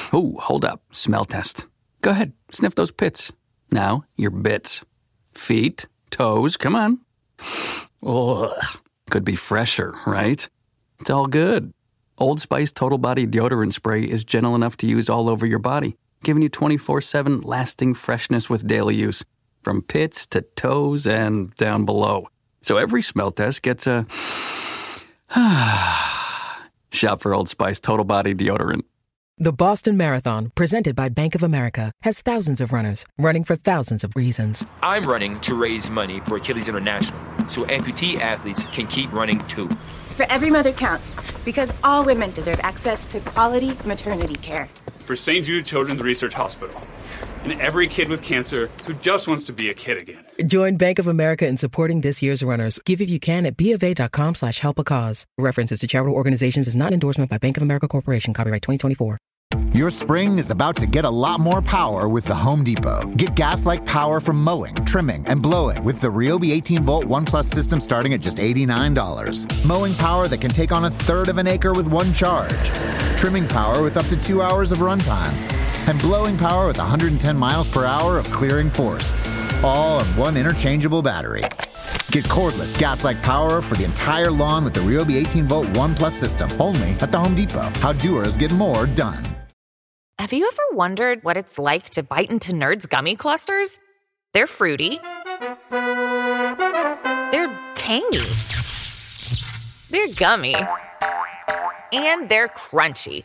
Ooh, hold up. Smell test. Go ahead, sniff those pits. Now, your bits. Feet, toes, come on. Ugh. Could be fresher, right? It's all good. Old Spice Total Body Deodorant Spray is gentle enough to use all over your body, giving you 24/7 lasting freshness with daily use, from pits to toes and down below. So every smell test gets a shop for Old Spice Total Body Deodorant. The Boston Marathon, presented by Bank of America, has thousands of runners running for thousands of reasons. I'm running to raise money for Achilles International, so amputee athletes can keep running too. For every mother counts, because all women deserve access to quality maternity care. For St. Jude Children's Research Hospital, and every kid with cancer who just wants to be a kid again. Join Bank of America in supporting this year's runners. Give if you can at BofA.com/help-a-cause. References to charitable organizations is not endorsement by Bank of America Corporation. Copyright 2024. Your spring is about to get a lot more power with the Home Depot. Get gas-like power from mowing, trimming, and blowing with the Ryobi 18-volt ONE+ system starting at just $89. Mowing power that can take on a third of an acre with one charge. Trimming power with up to 2 hours of runtime. And blowing power with 110 miles per hour of clearing force. All on one interchangeable battery. Get cordless gas-like power for the entire lawn with the Ryobi 18-volt ONE+ system. Only at the Home Depot. How doers get more done. Have you ever wondered what it's like to bite into Nerds gummy clusters? They're fruity. They're tangy. They're gummy. And they're crunchy.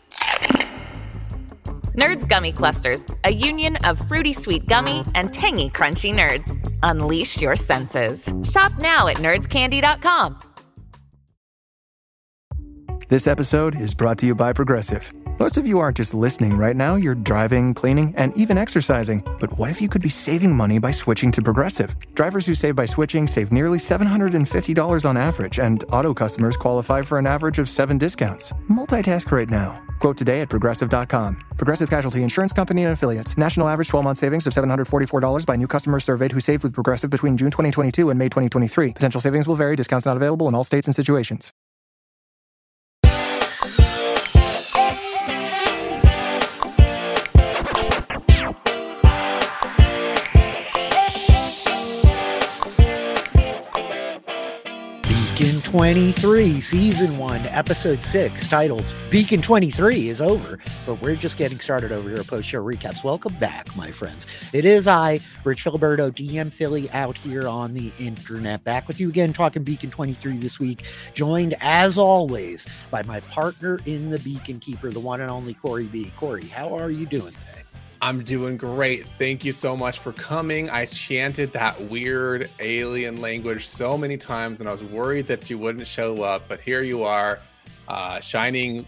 Nerds Gummy Clusters, a union of fruity sweet gummy and tangy crunchy nerds. Unleash your senses. Shop now at nerdscandy.com. This episode is brought to you by Progressive. Most of you aren't just listening right now, you're driving, cleaning, and even exercising. But what if you could be saving money by switching to Progressive? Drivers who save by switching save nearly $750 on average, and auto customers qualify for an average of 7 discounts. Multitask right now. Quote today at Progressive.com. Progressive Casualty Insurance Company and Affiliates. National average 12-month savings of $744 by new customers surveyed who saved with Progressive between June 2022 and May 2023. Potential savings will vary. Discounts not available in all states and situations. Beacon 23, Season 1, Episode 6, titled Beacon 23 is over, but we're just getting started over here at Post Show Recaps. Welcome back, my friends. It is I, Rich Filiberto, DM Philly, out here on the internet, back with you again, talking Beacon 23 this week, joined, as always, by my partner in the Beacon Keeper, the one and only Corey B. Corey, how are you doing today? I'm doing great. Thank you so much for coming. I chanted that weird alien language so many times, and I was worried that you wouldn't show up, but here you are, shining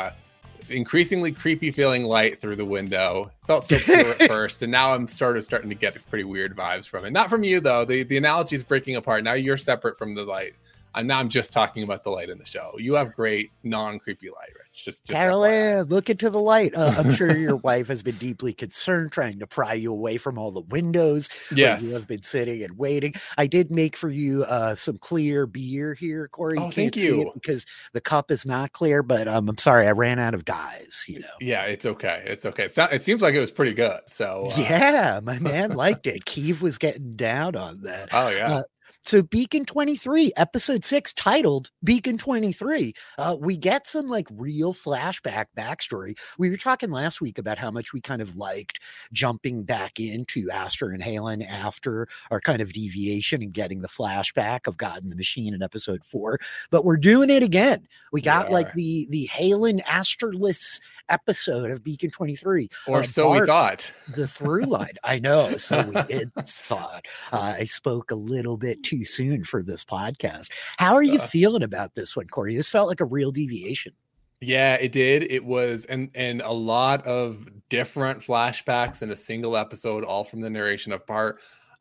increasingly creepy feeling light through the window. Felt so pure at first, and now I'm starting to get pretty weird vibes from it. Not from you, though. The analogy is breaking apart. Now you're separate from the light. I'm just talking about the light in the show. You have great non-creepy light, Rich. Just Carolyn, look into the light. I'm sure your wife has been deeply concerned, trying to pry you away from all the windows. Yes. Where you have been sitting and waiting. I did make for you some clear beer here, Corey. Oh, you thank can't see you. it because the cup is not clear, but I'm sorry, I ran out of dyes, you know. Yeah, it's okay. It's okay. It seems like it was pretty good. So yeah, my man liked it. Keeve was getting down on that. Oh, yeah. So Beacon 23, episode 6, titled Beacon 23. We get some like real flashback backstory. We were talking last week about how much we kind of liked jumping back into Aster and Halen after our kind of deviation and getting the flashback of God and the Machine in episode 4. But we're doing it again. We got like the Halen Asterless episode of Beacon 23. Or so we thought. The through line. I know. So we did thought. I spoke a little bit too soon for this podcast. How are you feeling about this one, Corey? This felt like a real deviation. Yeah, it did. It was, and a lot of different flashbacks in a single episode, all from the narration of Bart.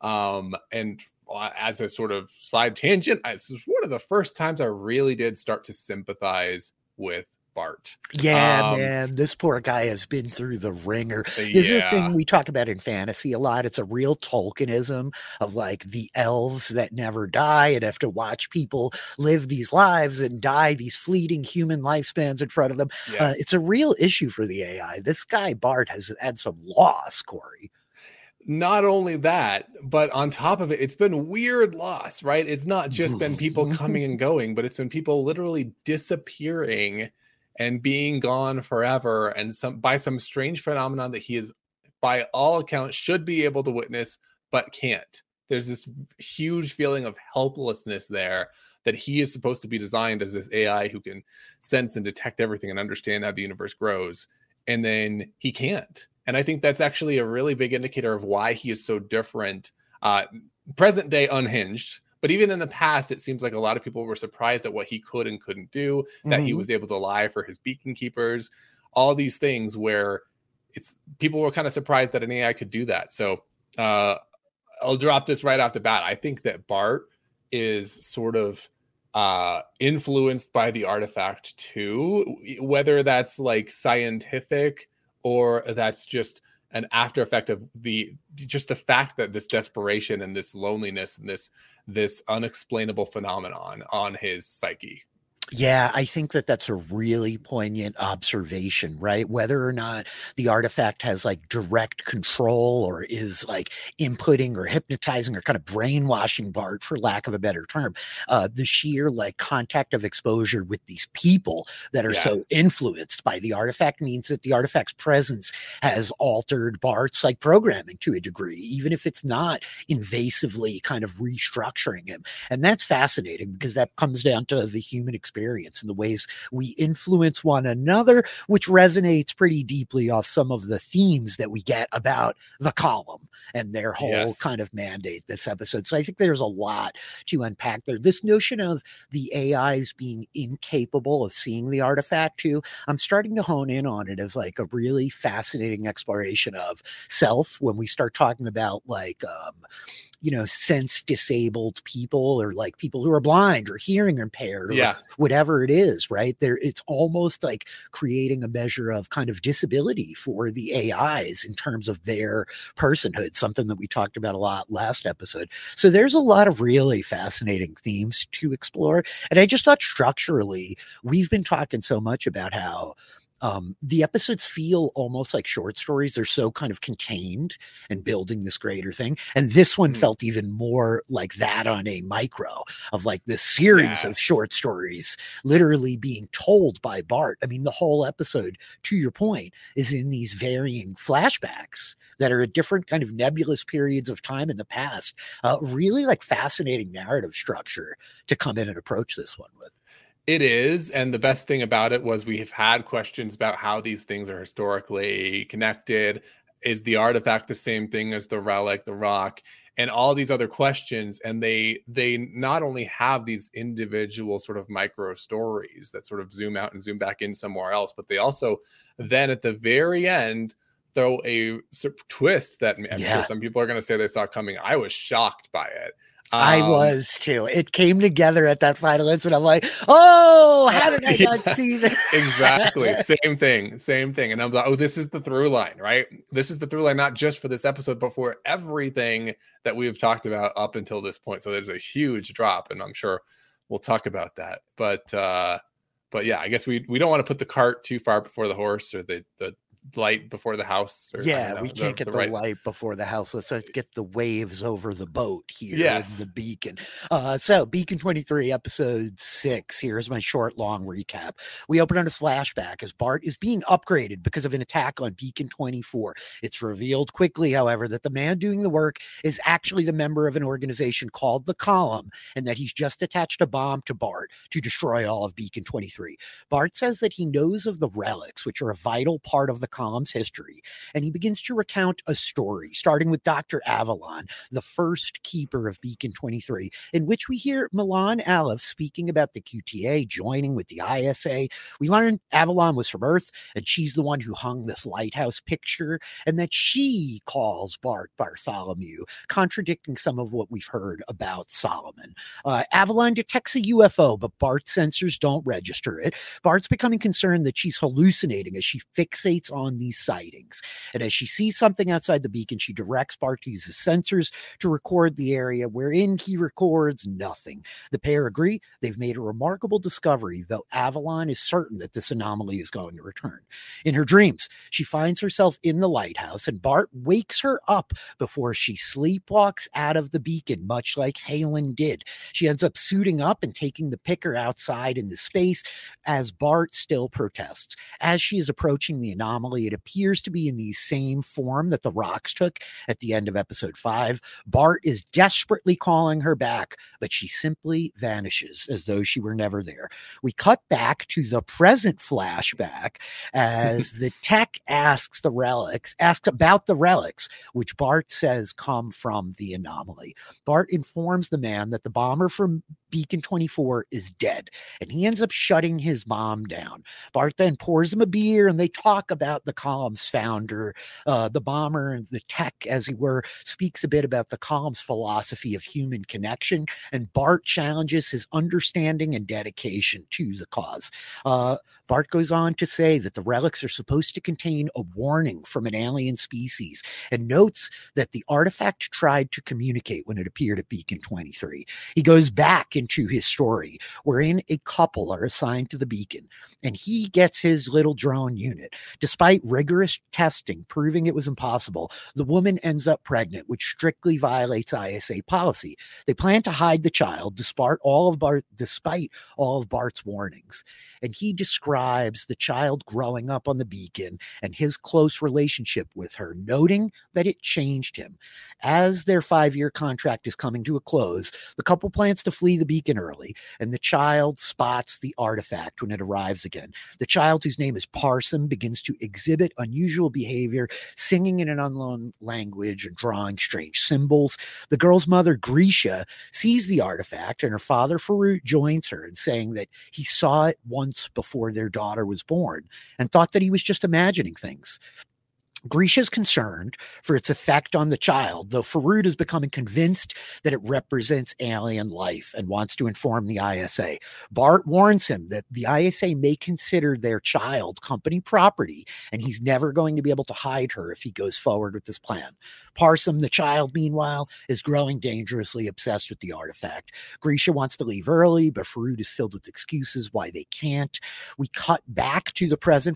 And as a sort of side tangent, this was one of the first times I really did start to sympathize with Bart. Yeah, man, this poor guy has been through the ringer. This is a thing we talk about in fantasy a lot. It's a real Tolkienism of like the elves that never die and have to watch people live these lives and die these fleeting human lifespans in front of them. Yes. It's a real issue for the AI. This guy, Bart, has had some loss, Corey. Not only that, but on top of it, it's been weird loss, right? It's not just been people coming and going, but it's been people literally disappearing and being gone forever, and by some strange phenomenon that he is, by all accounts, should be able to witness, but can't. There's this huge feeling of helplessness there, that he is supposed to be designed as this AI who can sense and detect everything and understand how the universe grows, and then he can't. And I think that's actually a really big indicator of why he is so different, present day unhinged. But even in the past, it seems like a lot of people were surprised at what he could and couldn't do, that he was able to lie for his beacon keepers, all these things where people were kind of surprised that an AI could do that. So I'll drop this right off the bat. I think that Bart is sort of influenced by the artifact too, whether that's like scientific or that's just an after effect of the fact that this desperation and this loneliness and this unexplainable phenomenon on his psyche. Yeah, I think that's a really poignant observation, right? Whether or not the artifact has like direct control or is like inputting or hypnotizing or kind of brainwashing Bart, for lack of a better term, the sheer like contact of exposure with these people that are so influenced by the artifact means that the artifact's presence has altered Bart's like programming to a degree, even if it's not invasively kind of restructuring him. And that's fascinating because that comes down to the human experience and the ways we influence one another, which resonates pretty deeply off some of the themes that we get about the column and their whole kind of mandate this episode. So I think there's a lot to unpack there. This notion of the AIs being incapable of seeing the artifact too, I'm starting to hone in on it as like a really fascinating exploration of self when we start talking about like sense disabled people or like people who are blind or hearing impaired or whatever it is, right? It's almost like creating a measure of kind of disability for the AIs in terms of their personhood, something that we talked about a lot last episode. So there's a lot of really fascinating themes to explore. And I just thought structurally, we've been talking so much about how the episodes feel almost like short stories. They're so kind of contained and building this greater thing. And this one felt even more like that on a micro of like this series of short stories literally being told by Bart. I mean, the whole episode, to your point, is in these varying flashbacks that are at different kind of nebulous periods of time in the past. Really like fascinating narrative structure to come in and approach this one with. It is. And the best thing about it was we have had questions about how these things are historically connected. Is the artifact the same thing as the relic, the rock, and all these other questions? And they not only have these individual sort of micro stories that sort of zoom out and zoom back in somewhere else, but they also then at the very end throw a twist that I'm sure some people are going to say they saw coming. I was shocked by it. I was too. It came together at that final instant. I'm like, oh, how did I not see that? Exactly. Same thing. And I'm like, oh, this is the through line, right? This is the through line, not just for this episode, but for everything that we've talked about up until this point. So there's a huge drop, and I'm sure we'll talk about that. But yeah, I guess we don't want to put the cart too far before the horse, or the light before the house. Or, we can't get the light before the house. Let's get the waves over the boat here in the Beacon. So Beacon 23, episode 6. Here's my short, long recap. We open on a flashback as Bart is being upgraded because of an attack on Beacon 24. It's revealed quickly, however, that the man doing the work is actually the member of an organization called the Column, and that he's just attached a bomb to Bart to destroy all of Beacon 23. Bart says that he knows of the relics, which are a vital part of the column's history, and he begins to recount a story, starting with Dr. Avalon, the first keeper of Beacon 23, in which we hear Milan Alef speaking about the QTA joining with the ISA. We learn Avalon was from Earth, and she's the one who hung this lighthouse picture, and that she calls Bart Bartholomew, contradicting some of what we've heard about Solomon. Avalon detects a UFO, but Bart's sensors don't register it. Bart's becoming concerned that she's hallucinating as she fixates on these sightings. And as she sees something outside the beacon, she directs Bart to use his sensors to record the area, wherein he records nothing. The pair agree they've made a remarkable discovery, though Avalon is certain that this anomaly is going to return. In her dreams, she finds herself in the lighthouse, and Bart wakes her up before she sleepwalks out of the beacon, much like Halen did. She ends up suiting up and taking the picker outside into space as Bart still protests. As she is approaching the anomaly, it appears to be in the same form that the rocks took at the end of episode 5. Bart is desperately calling her back, but she simply vanishes as though she were never there. We cut back to the present flashback as the tech asks about the relics, which Bart says come from the anomaly. Bart informs the man that the bomber from Beacon 24 is dead, and he ends up shutting his mom down. Bart then pours him a beer, and they talk about the column's founder. The bomber and the tech, as he were, speaks a bit about the column's philosophy of human connection, and Bart challenges his understanding and dedication to the cause. Bart goes on to say that the relics are supposed to contain a warning from an alien species, and notes that the artifact tried to communicate when it appeared at Beacon 23. He goes back into his story, wherein a couple are assigned to the beacon, and he gets his little drone unit. Despite rigorous testing proving it was impossible, the woman ends up pregnant, which strictly violates ISA policy. They plan to hide the child despite all of Bart's warnings, and he describes the child growing up on the beacon and his close relationship with her, noting that it changed him. As their 5-year contract is coming to a close, the couple plans to flee the beacon early, and the child spots the artifact when it arrives again. The child, whose name is Parson, begins to exhibit unusual behavior, singing in an unknown language and drawing strange symbols. The girl's mother, Grisha, sees the artifact, and her father, Farouk, joins her in saying that he saw it once before their daughter was born and thought that he was just imagining things. Grisha's concerned for its effect on the child, though Farouk is becoming convinced that it represents alien life and wants to inform the ISA. Bart warns him that the ISA may consider their child company property, and he's never going to be able to hide her if he goes forward with this plan. Parson, the child, meanwhile, is growing dangerously obsessed with the artifact. Grisha wants to leave early, but Farouk is filled with excuses why they can't. We cut back to the present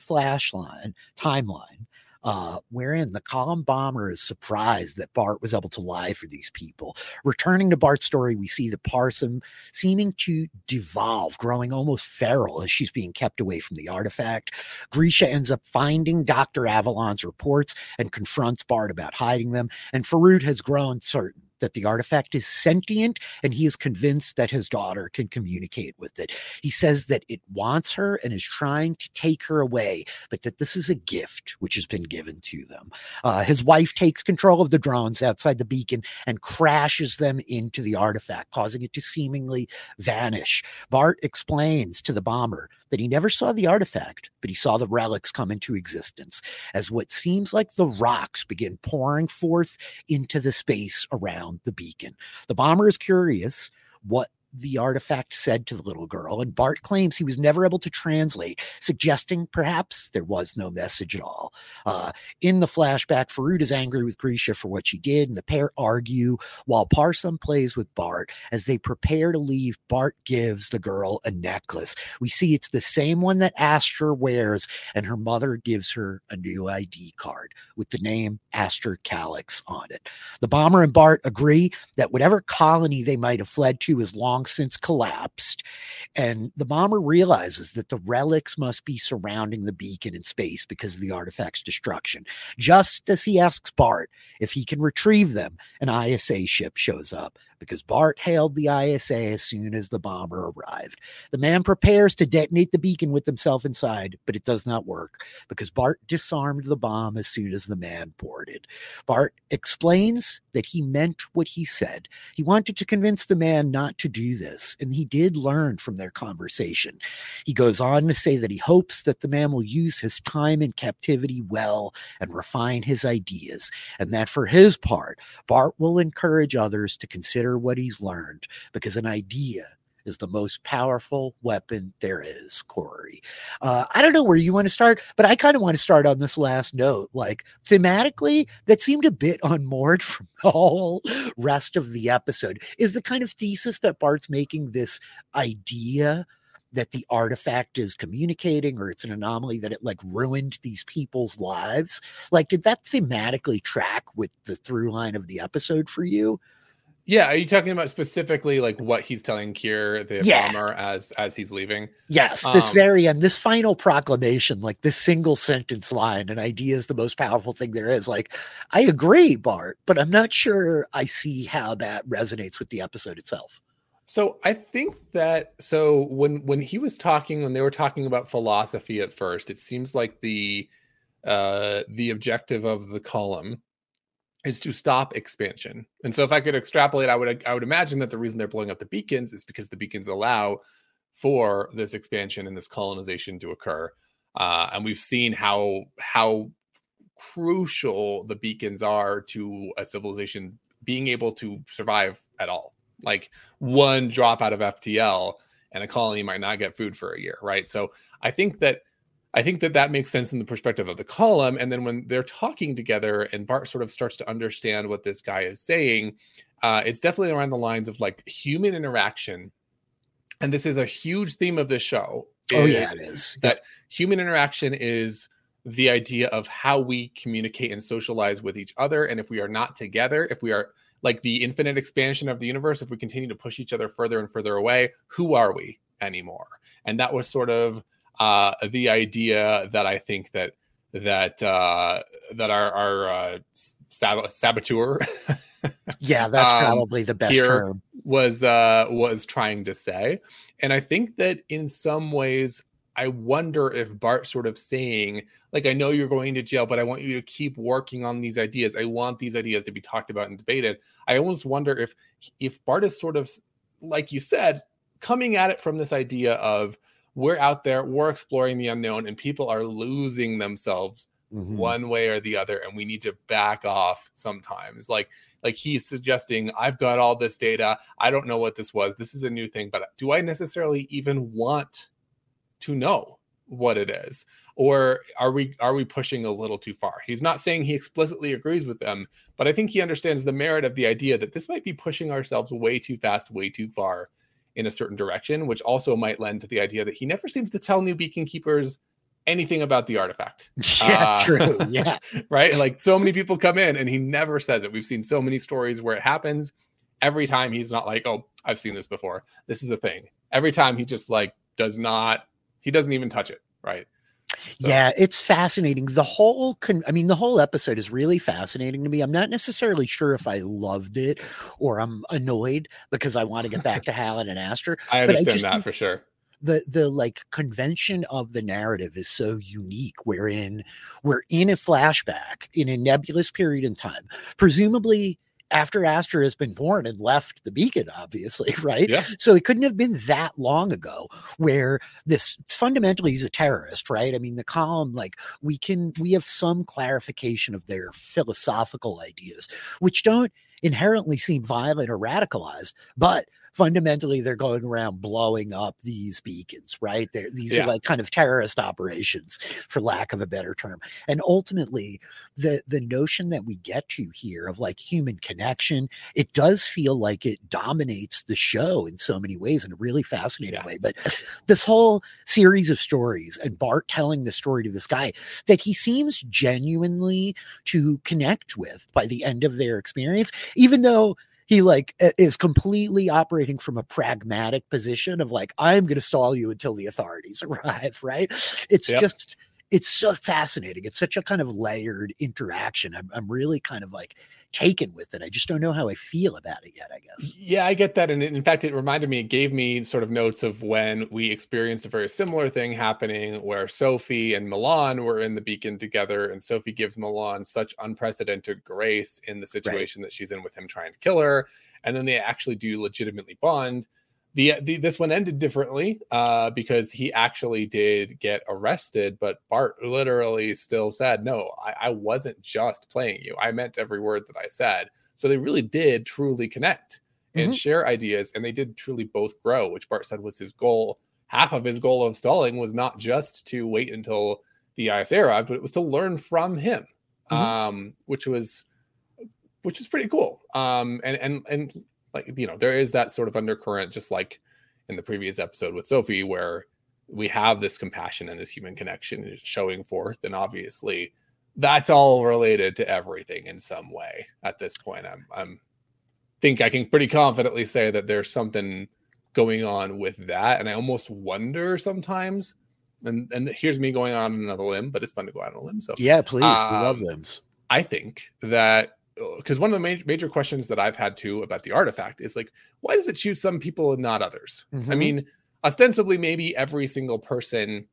timeline, wherein the column bomber is surprised that Bart was able to lie for these people. Returning to Bart's story, we see the Parson seeming to devolve, growing almost feral as she's being kept away from the artifact. Grisha ends up finding Dr. Avalon's reports and confronts Bart about hiding them, and Farouk has grown certain that the artifact is sentient, and he is convinced that his daughter can communicate with it. He says that it wants her and is trying to take her away, but that this is a gift which has been given to them. His wife takes control of the drones outside the beacon and crashes them into the artifact, causing it to seemingly vanish. Bart explains to the bomber that he never saw the artifact, but he saw the relics come into existence as what seems like the rocks begin pouring forth into the space around the beacon. The bomber is curious what the artifact said to the little girl, and Bart claims he was never able to translate, suggesting perhaps there was no message at all. In the flashback, Farouk is angry with Grisha for what she did, and the pair argue while Parson plays with Bart. As they prepare to leave, Bart gives the girl a necklace. We see it's the same one that Astor wears, and her mother gives her a new ID card with the name Astor Calix on it. The bomber and Bart agree that whatever colony they might have fled to is long since collapsed, and the bomber realizes that the relics must be surrounding the beacon in space because of the artifact's destruction. Just as he asks Bart if he can retrieve them, an ISA ship shows up. because Bart hailed the ISA as soon as the bomber arrived. The man prepares to detonate the beacon with himself inside, but it does not work because Bart disarmed the bomb as soon as the man boarded. Bart explains that he meant what he said. He wanted to convince the man not to do this, and he did learn from their conversation. He goes on to say that he hopes that the man will use his time in captivity well and refine his ideas, and that for his part, Bart will encourage others to consider what he's learned, because an idea is the most powerful weapon there is, Corey. I don't know where you want to start, but I kind of want to start on this last note. Like, thematically, that seemed a bit unmoored from the whole rest of the episode. Is the kind of thesis that Bart's making this idea that the artifact is communicating, or it's an anomaly, that it like ruined these people's lives? Like, did that thematically track with the through line of the episode for you? Yeah, are you talking about specifically like what he's telling Kier, the bomber, as he's leaving? Yes, this very end, this final proclamation, like this single sentence line, an idea is the most powerful thing there is. Like, I agree, Bart, but I'm not sure I see how that resonates with the episode itself. So I think that, when they were talking about philosophy at first, it seems like the objective of the column is to stop expansion. And so if I could extrapolate, I would imagine that the reason they're blowing up the beacons is because the beacons allow for this expansion and this colonization to occur. And we've seen how crucial the beacons are to a civilization being able to survive at all. Like, one drop out of FTL and a colony might not get food for a year, right? So I think that makes sense in the perspective of the column. And then when they're talking together and Bart sort of starts to understand what this guy is saying, it's definitely around the lines of like human interaction. And this is a huge theme of this show. It is. That human interaction is the idea of how we communicate and socialize with each other. And if we are not together, if we are like the infinite expansion of the universe, if we continue to push each other further and further away, who are we anymore? And that was sort of the idea that I think that our saboteur, yeah, that's probably the best term, was trying to say. And I think that in some ways, I wonder if Bart sort of saying, like, I know you're going to jail, but I want you to keep working on these ideas. I want these ideas to be talked about and debated. I almost wonder if Bart is sort of, like you said, coming at it from this idea of, we're out there, we're exploring the unknown, and people are losing themselves one way or the other, and we need to back off sometimes. Like he's suggesting, I've got all this data, I don't know what this was, this is a new thing, but do I necessarily even want to know what it is? Or are we pushing a little too far? He's not saying he explicitly agrees with them, but I think he understands the merit of the idea that this might be pushing ourselves way too fast, way too far in a certain direction, which also might lend to the idea that he never seems to tell new beacon keepers anything about the artifact. Yeah, true. Yeah. Right? Like, so many people come in and he never says it. We've seen so many stories where it happens. Every time he's not like, oh, I've seen this before, this is a thing. Every time he just like he doesn't even touch it. Right. So. Yeah, it's fascinating. The whole episode is really fascinating to me. I'm not necessarily sure if I loved it or I'm annoyed because I want to get back to Hallen and Astor. I understand that for sure. The like convention of the narrative is so unique, wherein we're in a flashback in a nebulous period in time, presumably after Astor has been born and left the beacon, obviously, right? Yeah. So it couldn't have been that long ago where fundamentally he's a terrorist, right? I mean, the column, like we have some clarification of their philosophical ideas, which don't inherently seem violent or radicalized, but fundamentally they're going around blowing up these beacons, right? These are like kind of terrorist operations, for lack of a better term. And ultimately the notion that we get to here of like human connection, it does feel like it dominates the show in so many ways in a really fascinating way. But this whole series of stories and Bart telling the story to this guy that he seems genuinely to connect with by the end of their experience, even though he like is completely operating from a pragmatic position of like, I'm going to stall you until the authorities arrive. Right. It's it's so fascinating. It's such a kind of layered interaction. I'm really kind of like taken with it. I just don't know how I feel about it yet, I guess. Yeah, I get that. And in fact, it gave me sort of notes of when we experienced a very similar thing happening where Sophie and Milan were in the Beacon together, and Sophie gives Milan such unprecedented grace in the situation that she's in with him trying to kill her. And then they actually do legitimately bond. This one ended differently because he actually did get arrested, but Bart literally still said, no, I wasn't just playing you. I meant every word that I said. So they really did truly connect and share ideas, and they did truly both grow, which Bart said was his goal. Half of his goal of stalling was not just to wait until the EIS arrived, but it was to learn from him, which was pretty cool. And like, you know, there is that sort of undercurrent, just like in the previous episode with Sophie, where we have this compassion and this human connection showing forth. And obviously that's all related to everything in some way at this point. I'm think I can pretty confidently say that there's something going on with that. And I almost wonder sometimes, and here's me going on another limb, but it's fun to go out on a limb. So yeah, please. We love limbs. I think that, because one of the major questions that I've had too about the artifact is like, why does it choose some people and not others? I mean, ostensibly, maybe every single person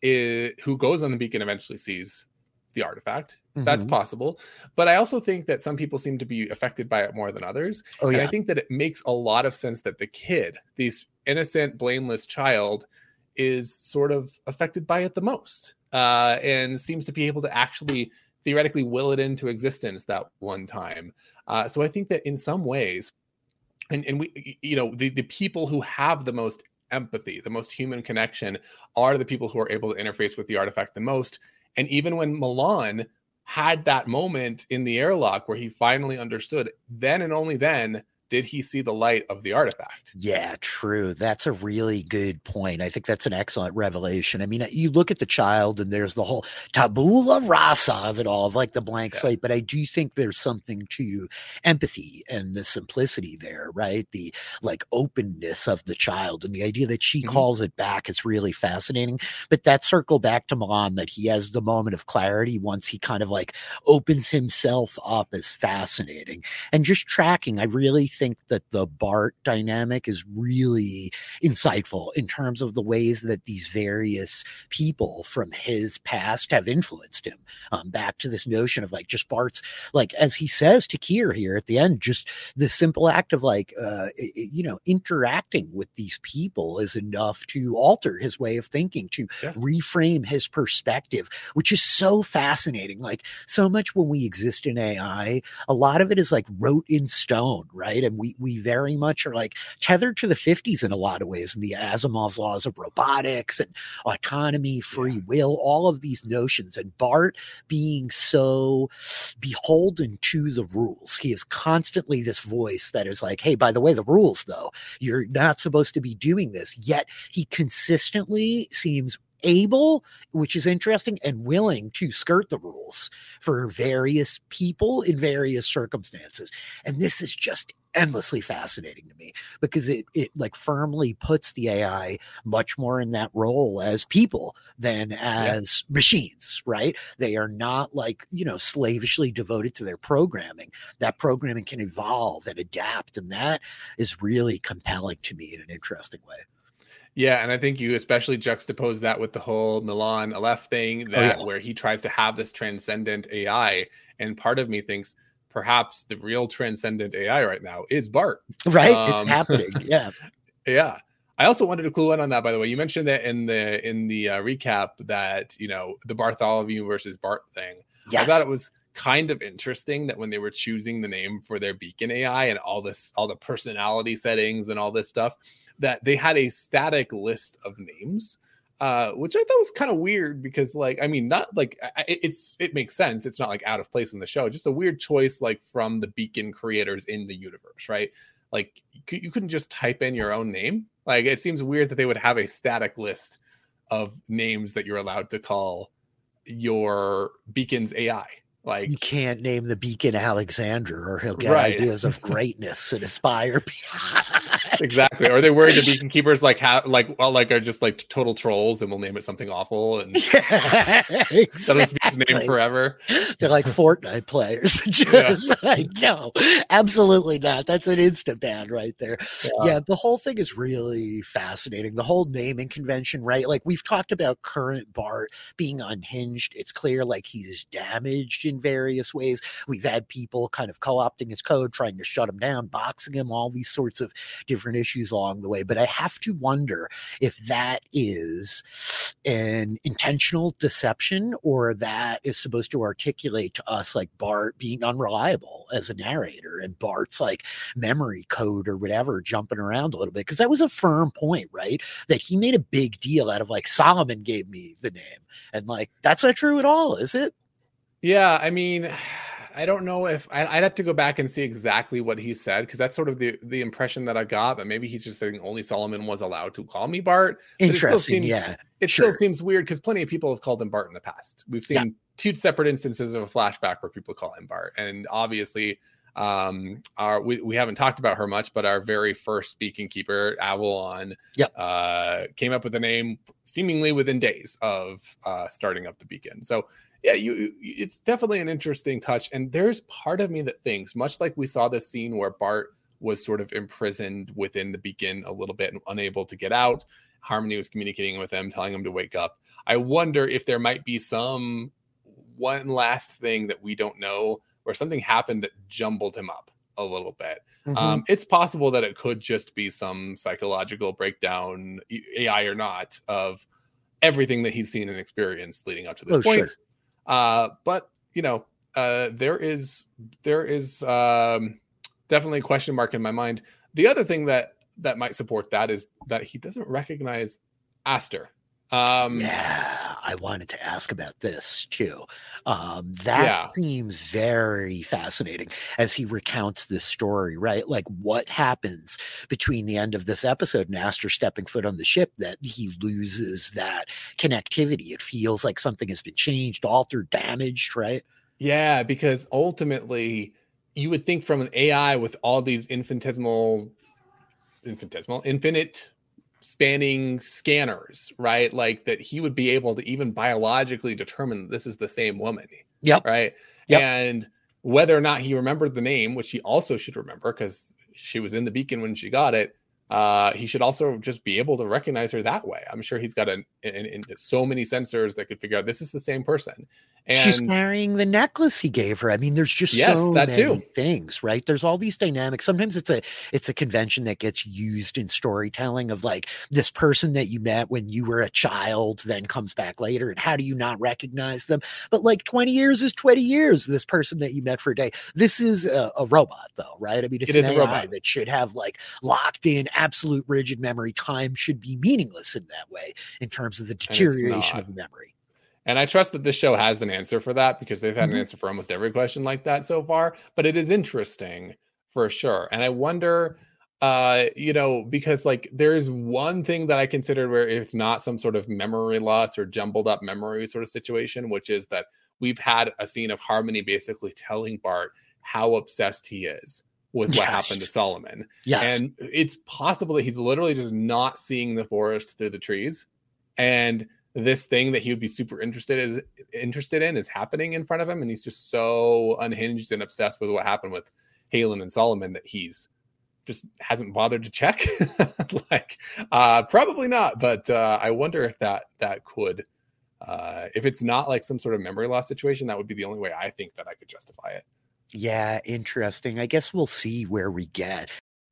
who goes on the Beacon eventually sees the artifact. That's possible. But I also think that some people seem to be affected by it more than others. And I think that it makes a lot of sense that the kid, this innocent, blameless child, is sort of affected by it the most, and seems to be able to actually theoretically will it into existence that one time. So I think that in some ways, and we, you know, the people who have the most empathy, the most human connection, are the people who are able to interface with the artifact the most. And even when Milan had that moment in the airlock where he finally understood, then and only then did he see the light of the artifact. Yeah, true. That's a really good point. I think that's an excellent revelation. I mean, you look at the child and there's the whole tabula rasa of it all, of like the blank slate, but I do think there's something to empathy and the simplicity there, right? The like openness of the child and the idea that she calls it back is really fascinating. But that circle back to Milan, that he has the moment of clarity once he kind of like opens himself up, is fascinating. And just tracking, I really think that the Bart dynamic is really insightful in terms of the ways that these various people from his past have influenced him. Back to this notion of like just Bart's, like, as he says to Keir here at the end, just the simple act of like, you know, interacting with these people is enough to alter his way of thinking, to reframe his perspective, which is so fascinating. Like, so much when we exist in AI, a lot of it is like wrote in stone, right? And we very much are like tethered to the 50s in a lot of ways, and the Asimov's laws of robotics and autonomy, free will, all of these notions. And Bart being so beholden to the rules, he is constantly this voice that is like, hey, by the way, the rules though, you're not supposed to be doing this. Yet he consistently seems able, which is interesting, and willing to skirt the rules for various people in various circumstances. And this is just endlessly fascinating to me, because it like firmly puts the AI much more in that role as people than as machines, right? They are not like, you know, slavishly devoted to their programming. That programming can evolve and adapt, and that is really compelling to me in an interesting way. Yeah, and I think you especially juxtapose that with the whole Milan Aleph thing, that where he tries to have this transcendent AI, and part of me thinks perhaps the real transcendent AI right now is Bart. Right, it's happening. Yeah. I also wanted to clue in on that, by the way. You mentioned that in the recap that, you know, the Bartholomew versus Bart thing. I thought it was kind of interesting that when they were choosing the name for their Beacon AI and all the personality settings and all this stuff, that they had a static list of names, which I thought was kind of weird, because, like, I mean, not like it makes sense. It's not like out of place in the show, just a weird choice, like from the Beacon creators in the universe, right? Like you couldn't just type in your own name. Like, it seems weird that they would have a static list of names that you're allowed to call your Beacon's AI. Like, you can't name the Beacon Alexander, or he'll get ideas of greatness and aspire beyond. Exactly. Or they're worried the beacon keepers are just like total trolls and we'll name it something awful and exactly. that'll just be its name forever. They're like Fortnite players. Just like, no, absolutely not. That's an instant ban right there. Yeah, the whole thing is really fascinating. The whole naming convention, right? Like we've talked about current Bart being unhinged. It's clear like he's damaged in various ways. We've had people kind of co-opting his code, trying to shut him down, boxing him, all these sorts of different issues along the way. But I have to wonder if that is an intentional deception or that is supposed to articulate to us like Bart being unreliable as a narrator and Bart's like memory code or whatever jumping around a little bit. Because that was a firm point, right? That he made a big deal out of like Solomon gave me the name. And like, that's not true at all, is it? Yeah, I mean, I don't know if I'd have to go back and see exactly what he said because that's sort of the impression that I got. But maybe he's just saying only Solomon was allowed to call me Bart. Interesting. It still seems weird because plenty of people have called him Bart in the past. We've seen two separate instances of a flashback where people call him Bart, and obviously, we haven't talked about her much, but our very first beacon keeper, Avalon, came up with a name seemingly within days of starting up the beacon. So. Yeah, it's definitely an interesting touch. And there's part of me that thinks, much like we saw this scene where Bart was sort of imprisoned within the beacon a little bit and unable to get out. Harmony was communicating with him, telling him to wake up. I wonder if there might be one last thing that we don't know where something happened that jumbled him up a little bit. Mm-hmm. It's possible that it could just be some psychological breakdown, AI or not, of everything that he's seen and experienced leading up to this point. Sure. But there is definitely a question mark in my mind. The other thing that might support that is that he doesn't recognize Aster. I wanted to ask about this too. That seems very fascinating as he recounts this story, right? Like what happens between the end of this episode and Aster stepping foot on the ship that he loses that connectivity. It feels like something has been changed, altered, damaged, right? Yeah, because ultimately you would think from an AI with all these infinite spanning scanners, right? Like that he would be able to even biologically determine this is the same woman. Yep. Right. Yep. And whether or not he remembered the name, which he also should remember because she was in the beacon when she got it, he should also just be able to recognize her that way. I'm sure he's got so many sensors that could figure out this is the same person. And she's carrying the necklace he gave her. I mean, there's just so many things, right? There's all these dynamics. Sometimes it's a convention that gets used in storytelling of like this person that you met when you were a child then comes back later. And how do you not recognize them? But like 20 years is 20 years. This person that you met for a day. This is a robot though, right? I mean, it's an AI robot that should have like locked in absolute rigid memory. Time should be meaningless in that way in terms of the deterioration of memory. And I trust that this show has an answer for that because they've had an answer for almost every question like that so far. But it is interesting for sure. And I wonder, because like there's one thing that I considered where it's not some sort of memory loss or jumbled up memory sort of situation, which is that we've had a scene of Harmony basically telling Bart how obsessed he is with what happened to Solomon. Yes. And it's possible that he's literally just not seeing the forest through the trees. And this thing that he would be super interested in is happening in front of him. And he's just so unhinged and obsessed with what happened with Halen and Solomon that he's just hasn't bothered to check. Probably not. But I wonder if that could, if it's not like some sort of memory loss situation, that would be the only way I think that I could justify it. Yeah, interesting. I guess we'll see where we get.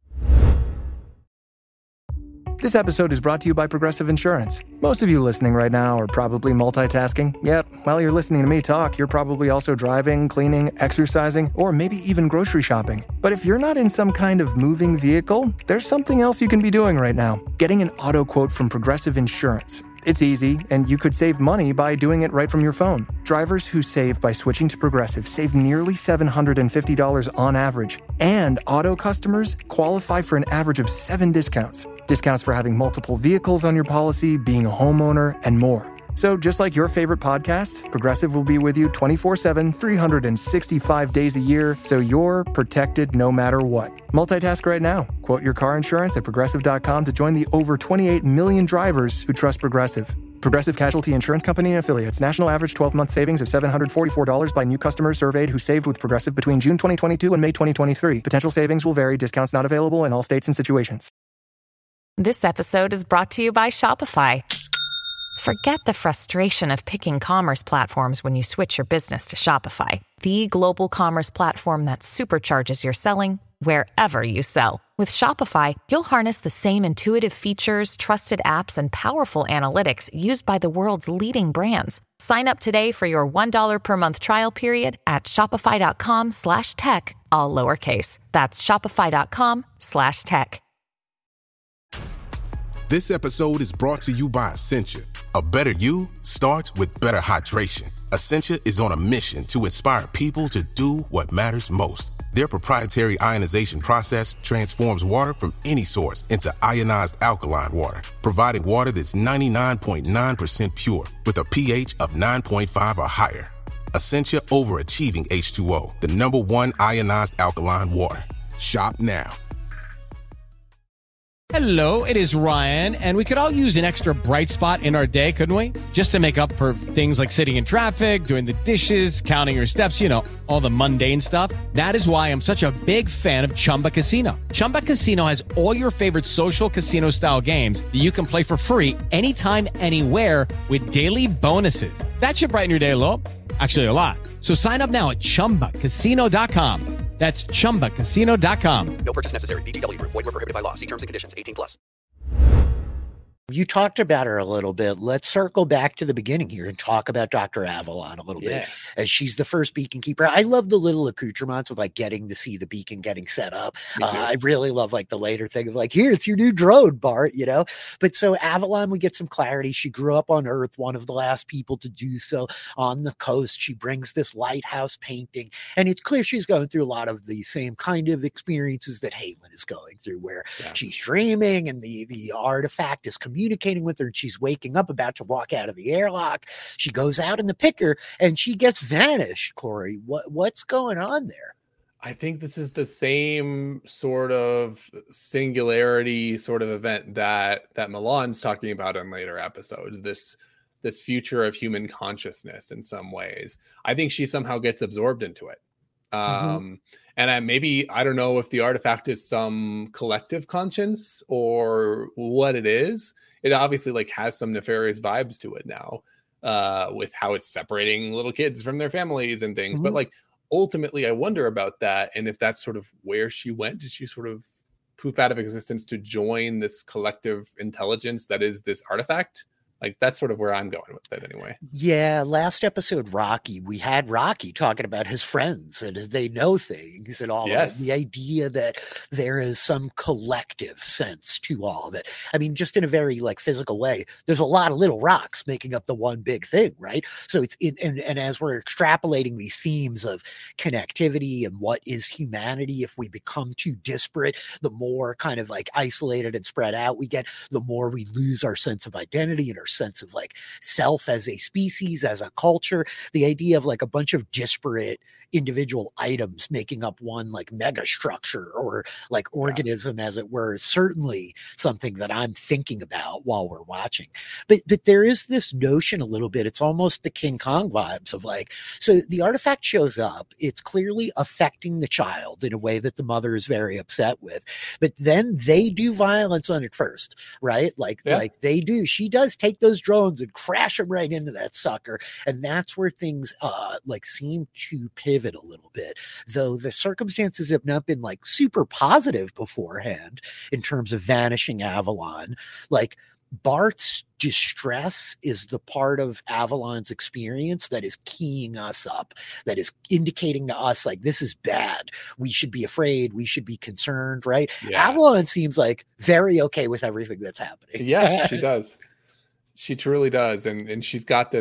This episode is brought to you by Progressive Insurance. Most of you listening right now are probably multitasking. Yep, while you're listening to me talk, you're probably also driving, cleaning, exercising, or maybe even grocery shopping. But if you're not in some kind of moving vehicle, there's something else you can be doing right now. Getting an auto quote from Progressive Insurance. It's easy, and you could save money by doing it right from your phone. Drivers who save by switching to Progressive save nearly $750 on average. And auto customers qualify for an average of 7 discounts. Discounts for having multiple vehicles on your policy, being a homeowner, and more. So just like your favorite podcast, Progressive will be with you 24/7, 365 days a year, so you're protected no matter what. Multitask right now. Quote your car insurance at Progressive.com to join the over 28 million drivers who trust Progressive. Progressive Casualty Insurance Company and Affiliates. National average 12-month savings of $744 by new customers surveyed who saved with Progressive between June 2022 and May 2023. Potential savings will vary. Discounts not available in all states and situations. This episode is brought to you by Shopify. Forget the frustration of picking commerce platforms when you switch your business to Shopify, the global commerce platform that supercharges your selling wherever you sell. With Shopify, you'll harness the same intuitive features, trusted apps, and powerful analytics used by the world's leading brands. Sign up today for your $1 per month trial period at shopify.com/tech, all lowercase. That's shopify.com/tech. This episode is brought to you by Essentia. A better you starts with better hydration. Essentia is on a mission to inspire people to do what matters most. Their proprietary ionization process transforms water from any source into ionized alkaline water, providing water that's 99.9% pure with a pH of 9.5 or higher. Essentia overachieving H2O, the #1 ionized alkaline water. Shop now. Hello, it is Ryan, and we could all use an extra bright spot in our day, couldn't we? Just to make up for things like sitting in traffic, doing the dishes, counting your steps, all the mundane stuff. That is why I'm such a big fan of Chumba Casino. Chumba Casino has all your favorite social casino-style games that you can play for free anytime, anywhere with daily bonuses. That should brighten your day a little. Actually, a lot. So sign up now at ChumbaCasino.com. That's ChumbaCasino.com. No purchase necessary. VGW Group. Void where prohibited by law. See terms and conditions. 18+. You talked about her a little bit. Let's circle back to the beginning here and talk about Dr. Avalon a little bit, as she's the first beacon keeper. I love the little accoutrements of like getting to see the beacon getting set up. I really love like the later thing of like, here, it's your new drone, Bart, But so Avalon, we get some clarity. She grew up on Earth, one of the last people to do so on the coast. She brings this lighthouse painting, and it's clear she's going through a lot of the same kind of experiences that Halen is going through, where she's dreaming and the artifact is communicating with her, and she's waking up about to walk out of the airlock. She goes out in the picker and she gets vanished. Corey, what's going on there? I think this is the same sort of singularity sort of event that Milan's talking about in later episodes. This future of human consciousness in some ways. I think she somehow gets absorbed into it. And I don't know if the artifact is some collective conscience or what it is. It obviously like has some nefarious vibes to it now, with how it's separating little kids from their families and things. But like ultimately, I wonder about that, and if that's sort of where she went. Did she sort of poof out of existence to join this collective intelligence that is this artifact? Like, that's sort of where I'm going with it anyway. Yeah, last episode, Rocky, we had Rocky talking about his friends and they know things and all of it. The idea that there is some collective sense to all of it. I mean, just in a very like physical way, there's a lot of little rocks making up the one big thing, right? So it's and as we're extrapolating these themes of connectivity and what is humanity, if we become too disparate, the more kind of like isolated and spread out we get, the more we lose our sense of identity and our sense of like self as a species, as a culture. The idea of like a bunch of disparate individual items making up one like mega structure or like organism, as it were, is certainly something that I'm thinking about while we're watching. But there is this notion a little bit, it's almost the King Kong vibes of like, so the artifact shows up, it's clearly affecting the child in a way that the mother is very upset with, but then they do violence on it first, right? Like they do. She does take those drones and crash them right into that sucker. And that's where things like seem to pivot a little bit, though the circumstances have not been like super positive beforehand in terms of vanishing Avalon. Like Bart's distress is the part of Avalon's experience that is keying us up, that is indicating to us like, this is bad. We should be afraid. We should be concerned, right? Yeah. Avalon seems like very okay with everything that's happening. Yeah, she does. She truly does. And she's got this,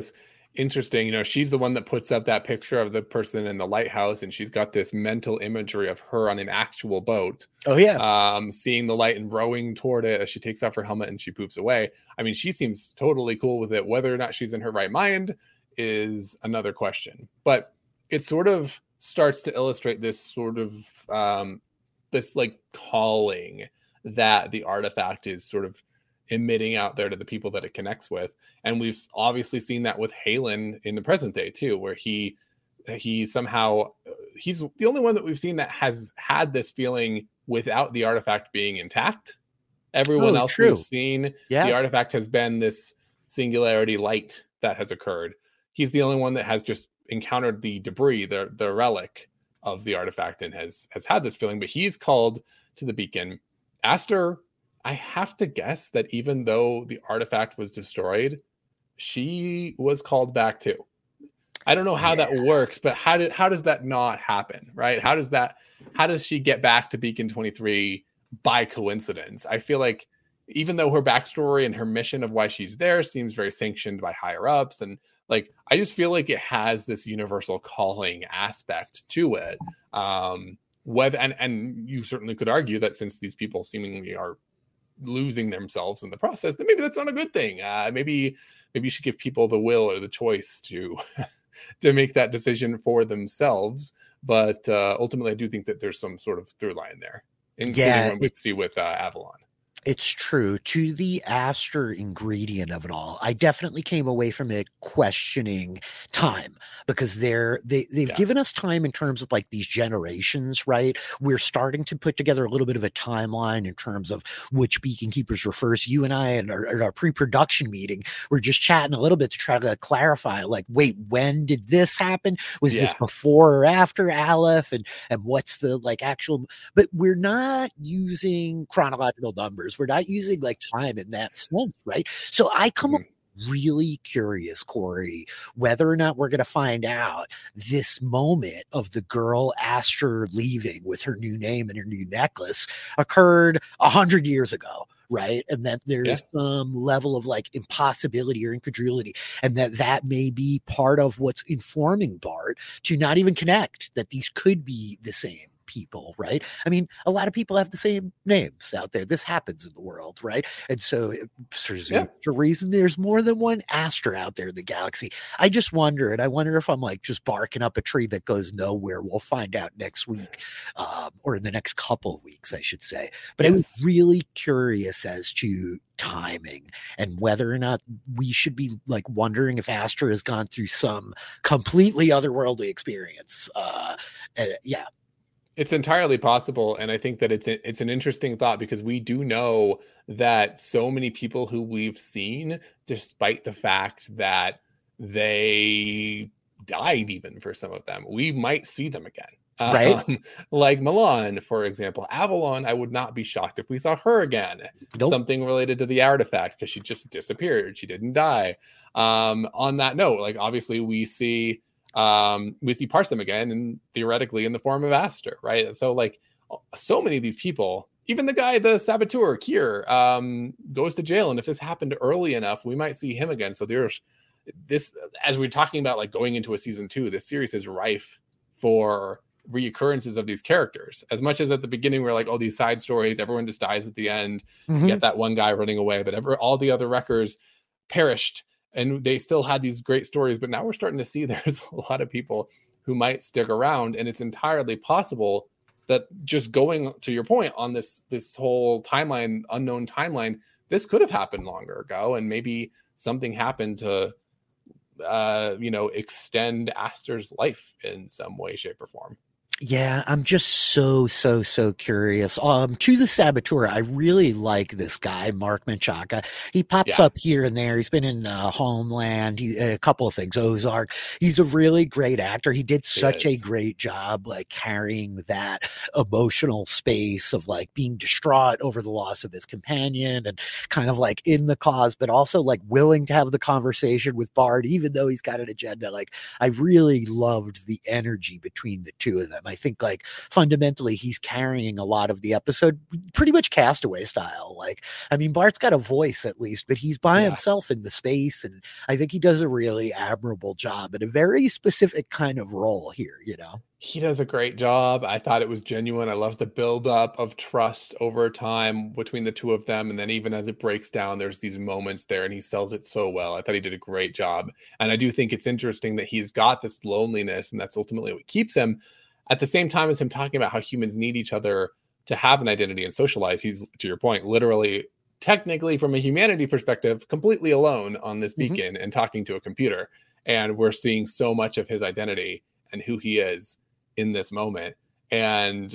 interesting. You know, she's the one that puts up that picture of the person in the lighthouse, and she's got this mental imagery of her on an actual boat. Oh yeah. Seeing the light and rowing toward it as she takes off her helmet and she poofs away. I mean, she seems totally cool with it. Whether or not she's in her right mind is another question. But it sort of starts to illustrate this sort of this like calling that the artifact is sort of emitting out there to the people that it connects with. And we've obviously seen that with Halen in the present day too, where he somehow, he's the only one that we've seen that has had this feeling without the artifact being intact. Everyone else we've seen, the artifact has been this singularity light that has occurred. He's the only one that has just encountered the debris, the relic of the artifact, and has had this feeling, but he's called to the beacon. Aster, I have to guess that even though the artifact was destroyed, she was called back too. I don't know how that works, but how does that not happen, right? How does she get back to Beacon 23 by coincidence? I feel like even though her backstory and her mission of why she's there seems very sanctioned by higher ups, and like I just feel like it has this universal calling aspect to it. And you certainly could argue that since these people seemingly are losing themselves in the process, then maybe that's not a good thing. Maybe you should give people the will or the choice to to make that decision for themselves. But ultimately, I do think that there's some sort of through line there, including what we see with Avalon. It's true. To the Aster ingredient of it all, I definitely came away from it questioning time, because they've given us time in terms of like these generations, right? We're starting to put together a little bit of a timeline in terms of which Beacon Keepers refers. You and I in our pre-production meeting, we're just chatting a little bit to try to clarify, like, wait, when did this happen? Was this before or after Aleph? And what's the like actual, but we're not using chronological numbers. We're not using like time in that sense, right? So I come up really curious, Corey, whether or not we're going to find out this moment of the girl Aster leaving with her new name and her new necklace occurred 100 years ago, right? And that there's some level of like impossibility or incredulity, and that may be part of what's informing Bart to not even connect that these could be the same people, right? I mean, a lot of people have the same names out there. This happens in the world, right? And so there's a reason there's more than one Aster out there in the galaxy. I just wonder, and I wonder if I'm like just barking up a tree that goes nowhere. We'll find out next week, or in the next couple of weeks, I should say. But I was really curious as to timing and whether or not we should be like wondering if Aster has gone through some completely otherworldly experience. It's entirely possible, and I think that it's an interesting thought, because we do know that so many people who we've seen, despite the fact that they died, even for some of them, we might see them again. Right. Like Milan, for example. Avalon, I would not be shocked if we saw her again. Nope. Something related to the artifact, because she just disappeared. She didn't die. On that note, like obviously we see Parsum again, and theoretically in the form of Aster, right? So like so many of these people, even the guy, the saboteur Kier, goes to jail, and if this happened early enough, we might see him again. So there's this, as we're talking about like going into a season 2, this series is rife for reoccurrences of these characters. As much as at the beginning we're like, oh, these side stories, everyone just dies at the end, you get that one guy running away, but all the other wreckers perished, and they still had these great stories. But now we're starting to see there's a lot of people who might stick around, and it's entirely possible that, just going to your point on this whole timeline, unknown timeline, this could have happened longer ago, and maybe something happened to extend Aster's life in some way, shape, or form. Yeah, I'm just so curious. To the saboteur, I really like this guy, Mark Menchaca. He pops up here and there. He's been in Homeland, a couple of things, Ozark. He's a really great actor. He did such a great job, like carrying that emotional space of like being distraught over the loss of his companion and kind of like in the cause, but also like willing to have the conversation with Bart, even though he's got an agenda. Like I really loved the energy between the two of them. I think like fundamentally he's carrying a lot of the episode pretty much Castaway style. Like, I mean, Bart's got a voice at least, but he's by himself in the space. And I think he does a really admirable job in a very specific kind of role here, you know? He does a great job. I thought it was genuine. I love the buildup of trust over time between the two of them. And then even as it breaks down, there's these moments there and he sells it so well. I thought he did a great job. And I do think it's interesting that he's got this loneliness and that's ultimately what keeps him. At the same time as him talking about how humans need each other to have an identity and socialize, he's, to your point, literally, technically from a humanity perspective, completely alone on this beacon and talking to a computer. And we're seeing so much of his identity and who he is in this moment, and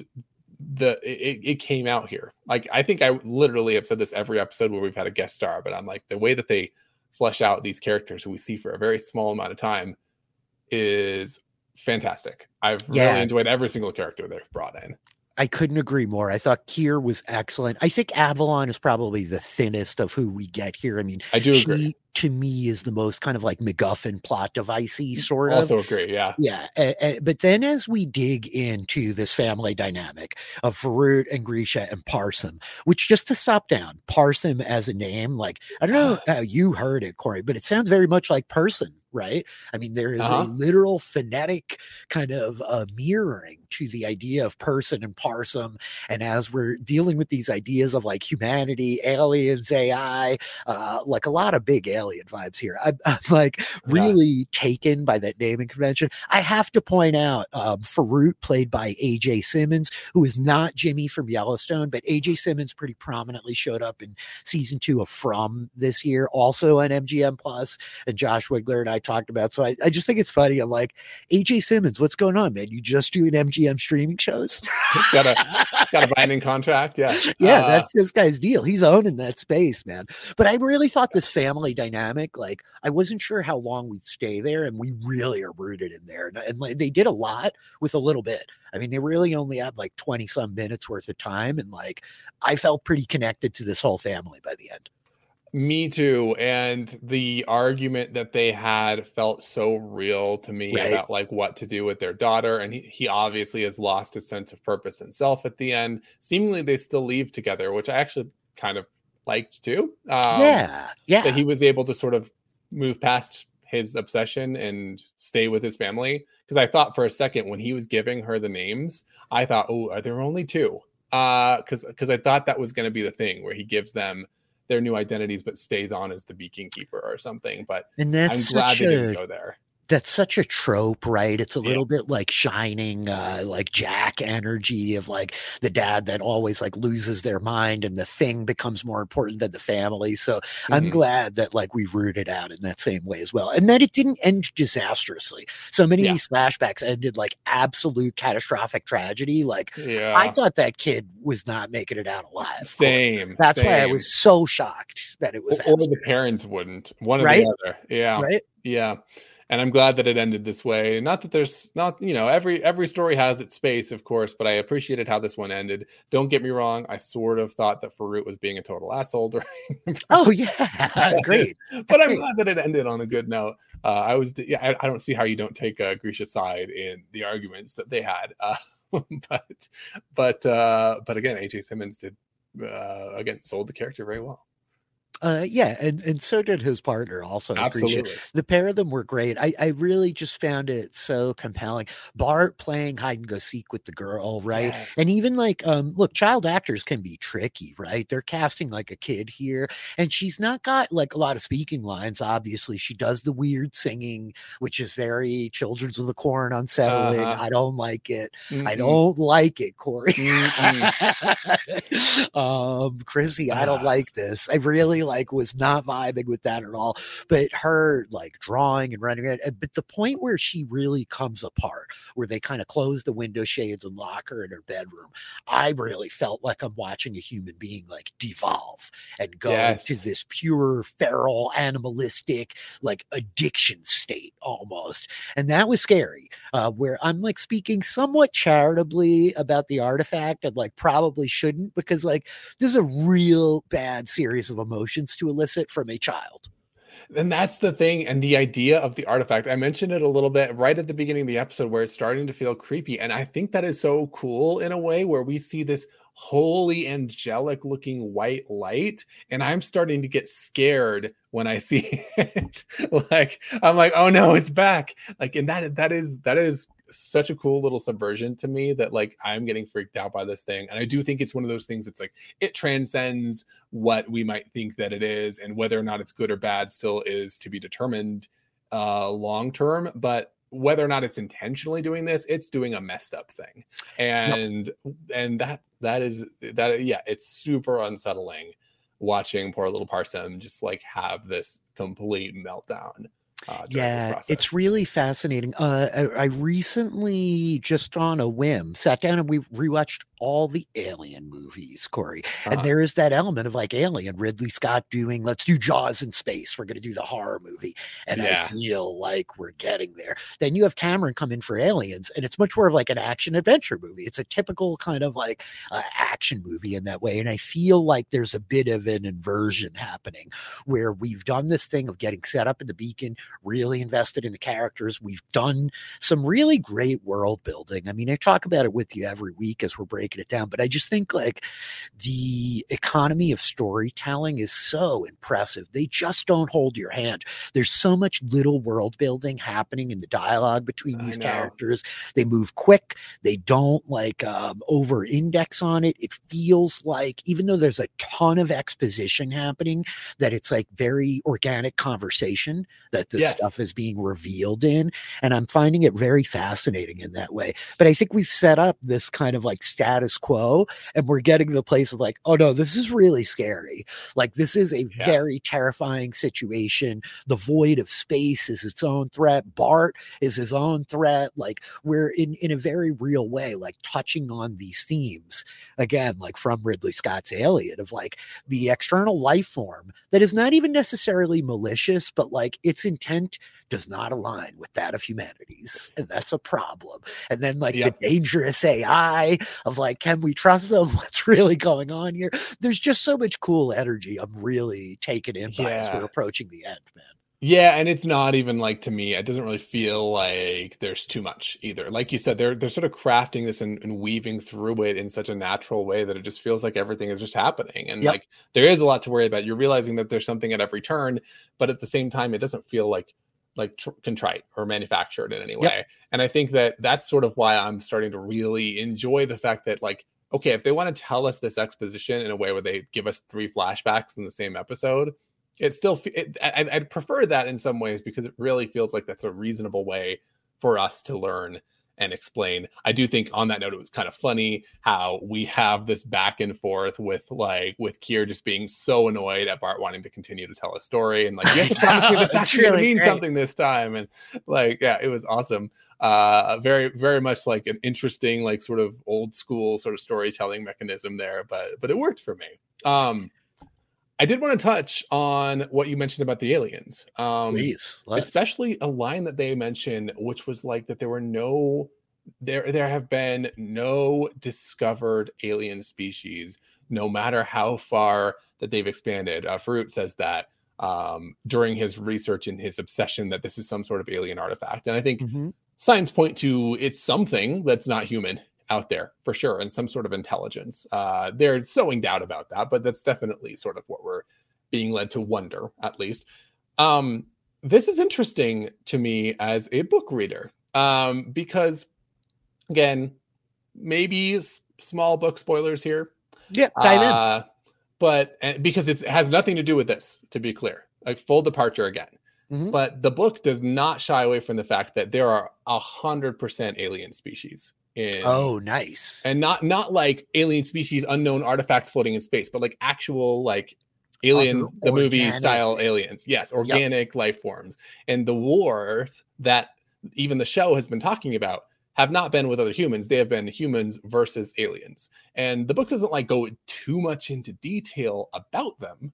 it came out here. Like, I think I literally have said this every episode where we've had a guest star, but I'm like, the way that they flesh out these characters who we see for a very small amount of time is fantastic. I've really enjoyed every single character they've brought in. I couldn't agree more. I thought Kier was excellent. I think Avalon is probably the thinnest of who we get here. I mean, I do agree. To me, is the most kind of like MacGuffin plot device-y sort of. Also agree, yeah. Yeah. But then as we dig into this family dynamic of Farouk and Grisha and Parsum, which, just to stop down, Parsum as a name, like, I don't know how you heard it, Corey, but it sounds very much like person, right? I mean, there is a literal phonetic kind of mirroring to the idea of person and Parsum. And as we're dealing with these ideas of like humanity, aliens, AI, like a lot of big alien vibes here. I'm like really taken by that naming convention. I have to point out Farouk, played by AJ Simmons, who is not Jimmy from Yellowstone, but AJ Simmons pretty prominently showed up in season 2 of From this year, also on MGM Plus, and Josh Wigler and I talked about. So I just think it's funny. I'm like, AJ Simmons, what's going on, man? You just doing MGM streaming shows? got a binding contract. Yeah. That's this guy's deal. He's owning that space, man. But I really thought this family dynamic, like, I wasn't sure how long we'd stay there, and we really are rooted in there. And like, they did a lot with a little bit. I mean, they really only had like 20 some minutes worth of time. And like, I felt pretty connected to this whole family by the end. Me too. And the argument that they had felt so real to me about like what to do with their daughter. And he obviously has lost a sense of purpose and self at the end. Seemingly they still leave together, which I actually kind of liked too. That he was able to sort of move past his obsession and stay with his family. Because I thought for a second when he was giving her the names, I thought, oh, are there only 2? Because I thought that was going to be the thing where he gives them their new identities but stays on as the beacon keeper or something. But I'm glad they didn't go there. That's such a trope, right? It's a little bit like Shining, like Jack energy of like the dad that always like loses their mind and the thing becomes more important than the family. So I'm glad that like we rooted out in that same way as well. And that it didn't end disastrously. So many of these flashbacks ended like absolute catastrophic tragedy. Like I thought that kid was not making it out alive. Same. That's why I was so shocked that it was. Or the parents wouldn't. One or the other. Yeah. Right. Yeah. And I'm glad that it ended this way. Not that there's not, every story has its space, of course, but I appreciated how this one ended. Don't get me wrong. I sort of thought that Farouk was being a total asshole during. Oh yeah. Great. But I'm glad that it ended on a good note. I don't see how you don't take Grisha's side in the arguments that they had. But again, AJ Simmons did, sold the character very well. And so did his partner also. Absolutely. The pair of them were great. I really just found it so compelling. Bart playing hide and go seek with the girl, right? Yes. And even like, look, child actors can be tricky, right? They're casting like a kid here, and she's not got like a lot of speaking lines. Obviously, she does the weird singing, which is very Children of the Corn unsettling. I don't like it. I don't like it, Corey. Chrissy, I don't like this. I really was not vibing with that at all. But her like drawing and running it, but the point where she really comes apart, where they kind of close the window shades and lock her in her bedroom, I really felt like I'm watching a human being like devolve and go into this pure feral animalistic like addiction state almost. And that was scary, where I'm like speaking somewhat charitably about the artifact and like probably shouldn't, because like this is a real bad series of emotions to elicit from a child. And that's the thing. And the idea of the artifact, I mentioned it a little bit right at the beginning of the episode where it's starting to feel creepy. And I think that is so cool in a way where we see this holy angelic looking white light. And I'm starting to get scared when I see it. Like, I'm like, oh no, it's back. Like, and that is such a cool little subversion to me that like I'm getting freaked out by this thing. And I do think it's one of those things that's like it transcends what we might think that it is, and whether or not it's good or bad still is to be determined long term. But whether or not it's intentionally doing this, it's doing a messed up thing. And it's super unsettling watching poor little Parsem just like have this complete meltdown. It's really fascinating. I recently, just on a whim, sat down and we rewatched all the Alien movies, Corey. And there is that element of like Alien, Ridley Scott doing, let's do Jaws in space. We're going to do the horror movie. And I feel like we're getting there. Then you have Cameron come in for Aliens, and it's much more of like an action adventure movie. It's a typical kind of like action movie in that way. And I feel like there's a bit of an inversion happening where we've done this thing of getting set up in the Beacon, really invested in the characters. We've done some really great world building. I mean, I talk about it with you every week as we're breaking it down, but I just think like the economy of storytelling is so impressive. They just don't hold your hand. There's so much little world building happening in the dialogue between these characters. They move quick. They don't like over index on it. It feels like, even though there's a ton of exposition happening, that it's like very organic conversation that this stuff is being revealed in. And I'm finding it very fascinating in that way. But I think we've set up this kind of like status quo, and we're getting to the place of like, oh no, this is really scary. Like, this is a very terrifying situation. The void of space is its own threat. Bart is his own threat. Like, we're in a very real way, like touching on these themes again, like from Ridley Scott's Alien, of like the external life form that is not even necessarily malicious, but like its intent does not align with that of humanity's, and that's a problem. And then like the dangerous AI of like, can we trust them? What's really going on here? There's just so much cool energy I'm really taken in by as we're approaching the end, man. Yeah, and it's not even like, to me, it doesn't really feel like there's too much either. Like you said, they're sort of crafting this and weaving through it in such a natural way that it just feels like everything is just happening. And like there is a lot to worry about. You're realizing that there's something at every turn, but at the same time, it doesn't feel like contrite or manufactured in any way. And I think that that's sort of why I'm starting to really enjoy the fact that like, okay, if they want to tell us this exposition in a way where they give us 3 flashbacks in the same episode, I'd prefer that in some ways, because it really feels like that's a reasonable way for us to learn and explain. I do think on that note, it was kind of funny how we have this back and forth with Kier just being so annoyed at Bart wanting to continue to tell a story, and like, you have to promise me that's actually going to mean something this time. And like, it was awesome. Very, very much like an interesting, like sort of old school sort of storytelling mechanism there, but it worked for me. I did want to touch on what you mentioned about the aliens. Please, especially a line that they mentioned, which was like that there have been no discovered alien species, no matter how far that they've expanded. Farouk says that during his research and his obsession that this is some sort of alien artifact. And I think signs point to it's something that's not human out there for sure, and some sort of intelligence. They're sowing doubt about that, but that's definitely sort of what we're being led to wonder, at least. This is interesting to me as a book reader, because again, maybe small book spoilers here. Yeah, dive in. But because it has nothing to do with this, to be clear, like full departure again. But the book does not shy away from the fact that there are 100% alien species. Nice. And not like alien species, unknown artifacts floating in space, but like actual like aliens, the movie style aliens. Yes, organic life forms. And the wars that even the show has been talking about have not been with other humans. They have been humans versus aliens. And the book doesn't like go too much into detail about them.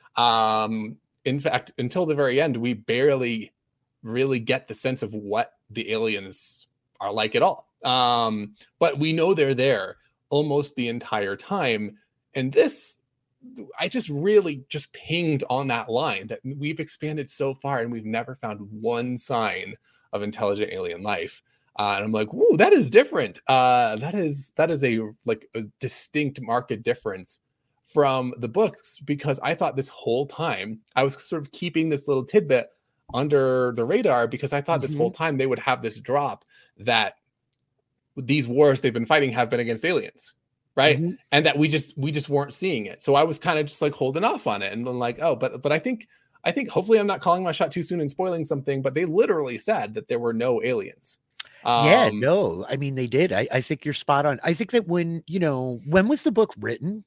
In fact, until the very end, we barely really get the sense of what the aliens are like at all. But we know they're there almost the entire time. And this I just really just pinged on that line that we've expanded so far and we've never found one sign of intelligent alien life. And I'm like, whoa, that is different. That is a distinct market difference from the books, because I thought this whole time I was sort of keeping this little tidbit under the radar, because I thought this whole time they would have this drop that these wars they've been fighting have been against aliens, right? And that we just weren't seeing it. So I was kind of just like holding off on it, and then like, oh, but I think hopefully I'm not calling my shot too soon and spoiling something, but they literally said that there were no aliens. Yeah, no, I mean, they did. I think you're spot on. I think that when was the book written?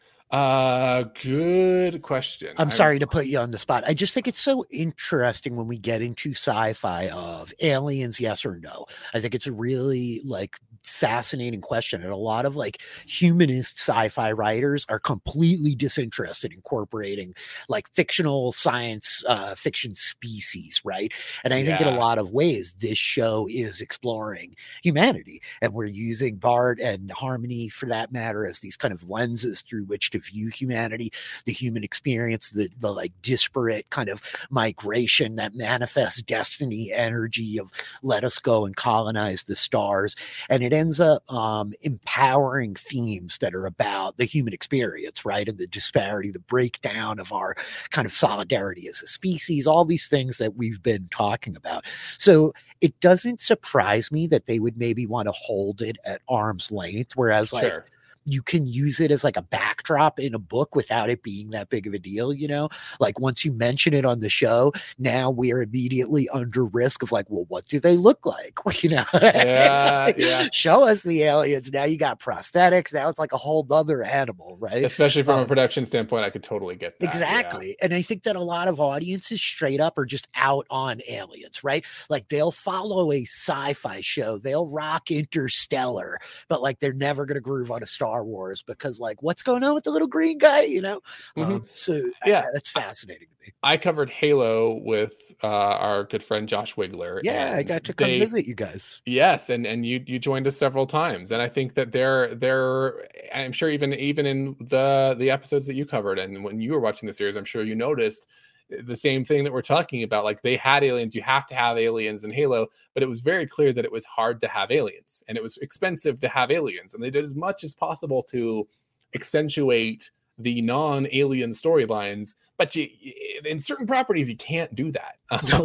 Good question. I'm sorry to put you on the spot. I just think it's so interesting when we get into sci-fi of aliens, yes or no. I think it's a really like fascinating question, and a lot of like humanist sci-fi writers are completely disinterested in incorporating like fictional science fiction species, right? And I think in a lot of ways this show is exploring humanity, and we're using Bart and Harmony for that matter as these kind of lenses through which to view humanity, the human experience, the like disparate kind of migration that manifests destiny energy of let us go and colonize the stars. And it ends up empowering themes that are about the human experience, right? And the disparity, the breakdown of our kind of solidarity as a species, all these things that we've been talking about. So it doesn't surprise me that they would maybe want to hold it at arm's length, whereas like you can use it as like a backdrop in a book without it being that big of a deal, you know? Like once you mention it on the show, now we're immediately under risk of like, well, what do they look like? You know? Show us the aliens. Now you got prosthetics. Now it's like a whole other animal, right? Especially from a production standpoint, I could totally get that. Exactly. And I think that a lot of audiences straight up are just out on aliens, right? Like they'll follow a sci-fi show. They'll rock Interstellar, but like they're never going to groove on a Star Wars because like what's going on with the little green guy, you know? So that's fascinating to me. I covered Halo with our good friend Josh Wigler. Yeah, I got to come visit you guys. Yes, and you joined us several times, and I think that they're I'm sure even in the episodes that you covered and when you were watching the series, I'm sure you noticed the same thing that we're talking about. Like they had aliens, you have to have aliens in Halo, but it was very clear that it was hard to have aliens and it was expensive to have aliens, and they did as much as possible to accentuate the non-alien storylines, but in certain properties you can't do that.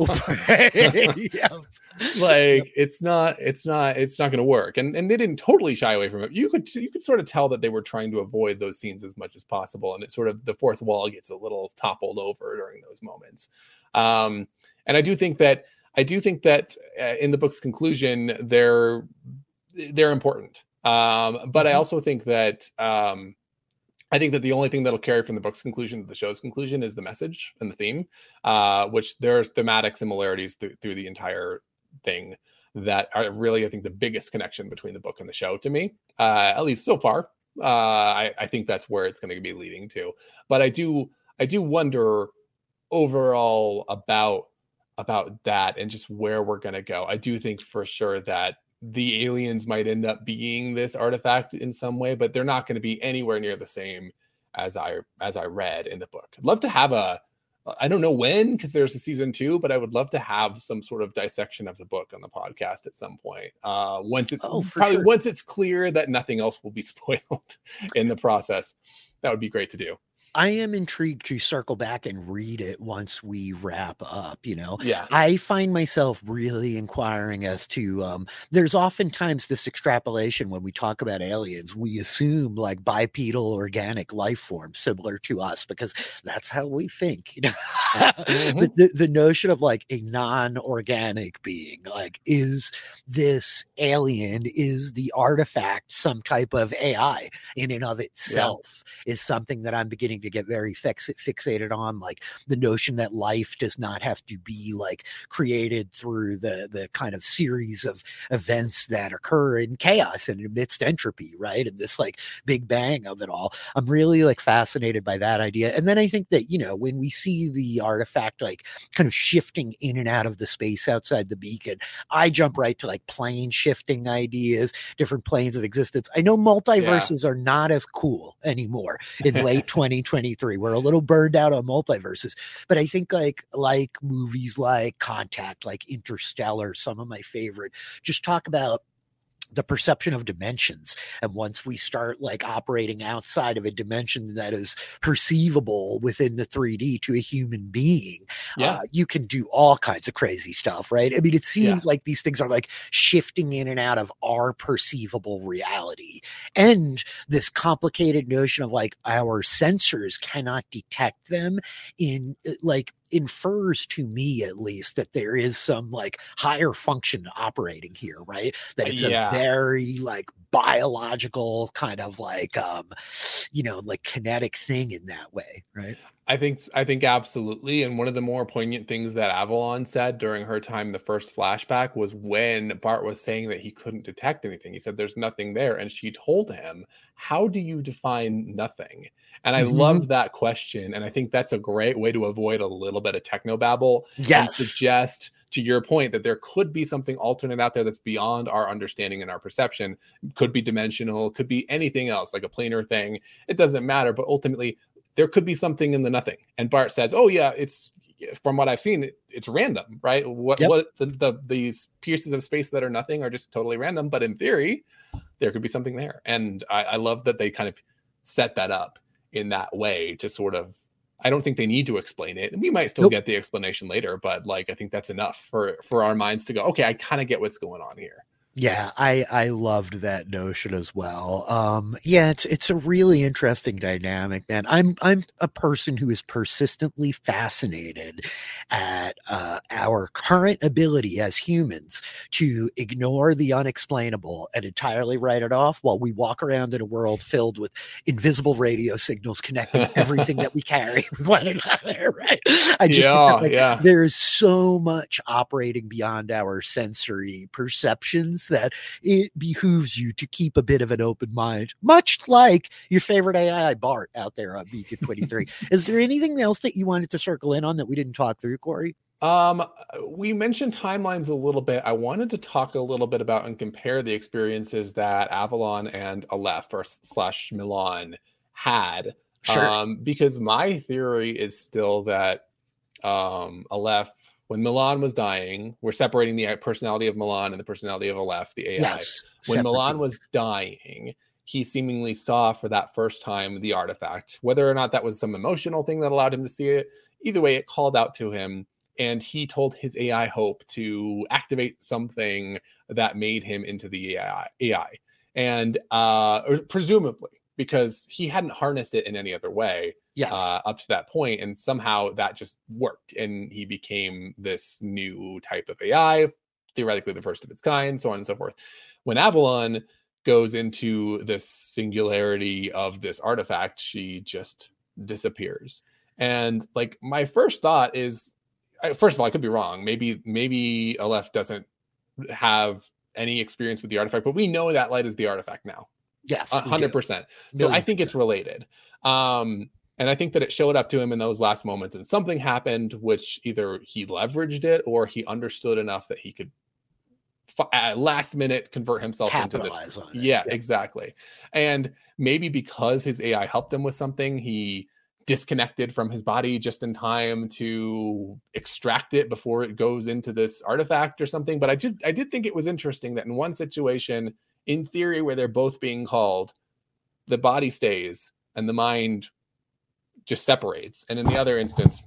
Like it's not going to work, and they didn't totally shy away from it. You could sort of tell that they were trying to avoid those scenes as much as possible, and it sort of the fourth wall gets a little toppled over during those moments. And I do think that in the book's conclusion they're important, but I also think that I think that the only thing that'll carry from the book's conclusion to the show's conclusion is the message and the theme, which there's thematic similarities through the entire thing that are really, I think, the biggest connection between the book and the show to me, at least so far. I think that's where it's going to be leading to. But I do wonder overall about that and just where we're going to go. I do think for sure that the aliens might end up being this artifact in some way, but they're not going to be anywhere near the same as I read in the book. I'd love to have I don't know when, because there's a season 2, but I would love to have some sort of dissection of the book on the podcast at some point. Once it's clear that nothing else will be spoiled in the process, that would be great to do. I am intrigued to circle back and read it once we wrap up, you know? Yeah. I find myself really inquiring as to, there's oftentimes this extrapolation when we talk about aliens, we assume like bipedal organic life forms similar to us because that's how we think, you know? But the notion of like a non-organic being, like, is this alien, is the artifact some type of AI in and of itself, is something that I'm beginning to get very fixated on, like the notion that life does not have to be like created through the kind of series of events that occur in chaos and amidst entropy, right? And this like big bang of it all. I'm really like fascinated by that idea. And then I think that, you know, when we see the artifact like kind of shifting in and out of the space outside the beacon, I jump right to like plane shifting ideas, different planes of existence. I know multiverses are not as cool anymore in late 2020 23. We're a little burned out on multiverses, but I think like movies like Contact, like Interstellar, some of my favorite, just talk about the perception of dimensions. And once we start like operating outside of a dimension that is perceivable within the 3D to a human being, you can do all kinds of crazy stuff, right? I mean, it seems like these things are like shifting in and out of our perceivable reality. And this complicated notion of like our sensors cannot detect them in like infers to me at least that there is some like higher function operating here, right? That it's a very like biological kind of like like kinetic thing in that way, right? I think absolutely. And one of the more poignant things that Avalon said during her time in the first flashback was when Bart was saying that he couldn't detect anything. He said there's nothing there, and she told him, how do you define nothing? And I loved that question, and I think that's a great way to avoid a little bit of technobabble and suggest, to your point, that there could be something alternate out there that's beyond our understanding and our perception. Could be dimensional, could be anything else, like a planar thing. It doesn't matter, but ultimately there could be something in the nothing. And Bart says, oh yeah, it's, from what I've seen, it's random, right? These pieces of space that are nothing are just totally random, but in theory there could be something there. And I love that they kind of set that up in that way to sort of, I don't think they need to explain it. We might still get the explanation later, but like, I think that's enough for our minds to go, okay, I kind of get what's going on here. Yeah, I loved that notion as well. It's a really interesting dynamic, man. I'm a person who is persistently fascinated at our current ability as humans to ignore the unexplainable and entirely write it off while we walk around in a world filled with invisible radio signals connecting everything that we carry with one another, right? I just think that, there is so much operating beyond our sensory perceptions that it behooves you to keep a bit of an open mind, much like your favorite AI Bart out there on Beacon 23. Is there anything else that you wanted to circle in on that we didn't talk through, Corey? We mentioned timelines a little bit. I wanted to talk a little bit about and compare the experiences that Avalon and Aleph / Milan had. Sure. Because my theory is still that Aleph, when Milan was dying, we're separating the personality of Milan and the personality of Aleph, the AI. Yes, when Milan was dying, he seemingly saw for that first time the artifact. Whether or not that was some emotional thing that allowed him to see it, either way, it called out to him. And he told his AI Hope to activate something that made him into the AI. And presumably, because he hadn't harnessed it in any other way up to that point, and somehow that just worked, and he became this new type of AI, theoretically the first of its kind, so on and so forth. When Avalon goes into this singularity of this artifact, she just disappears. And like, my first thought is, first of all, I could be wrong. Maybe Aleph doesn't have any experience with the artifact, but we know that light is the artifact now. Yes, 100%. So I think it's related. And I think that it showed up to him in those last moments, and something happened, which either he leveraged it or he understood enough that he could at last minute convert himself into this. Yeah, exactly. And maybe because his AI helped him with something, he disconnected from his body just in time to extract it before it goes into this artifact or something. But I did think it was interesting that in one situation, in theory, where they're both being called, the body stays and the mind just separates. And in the other instance,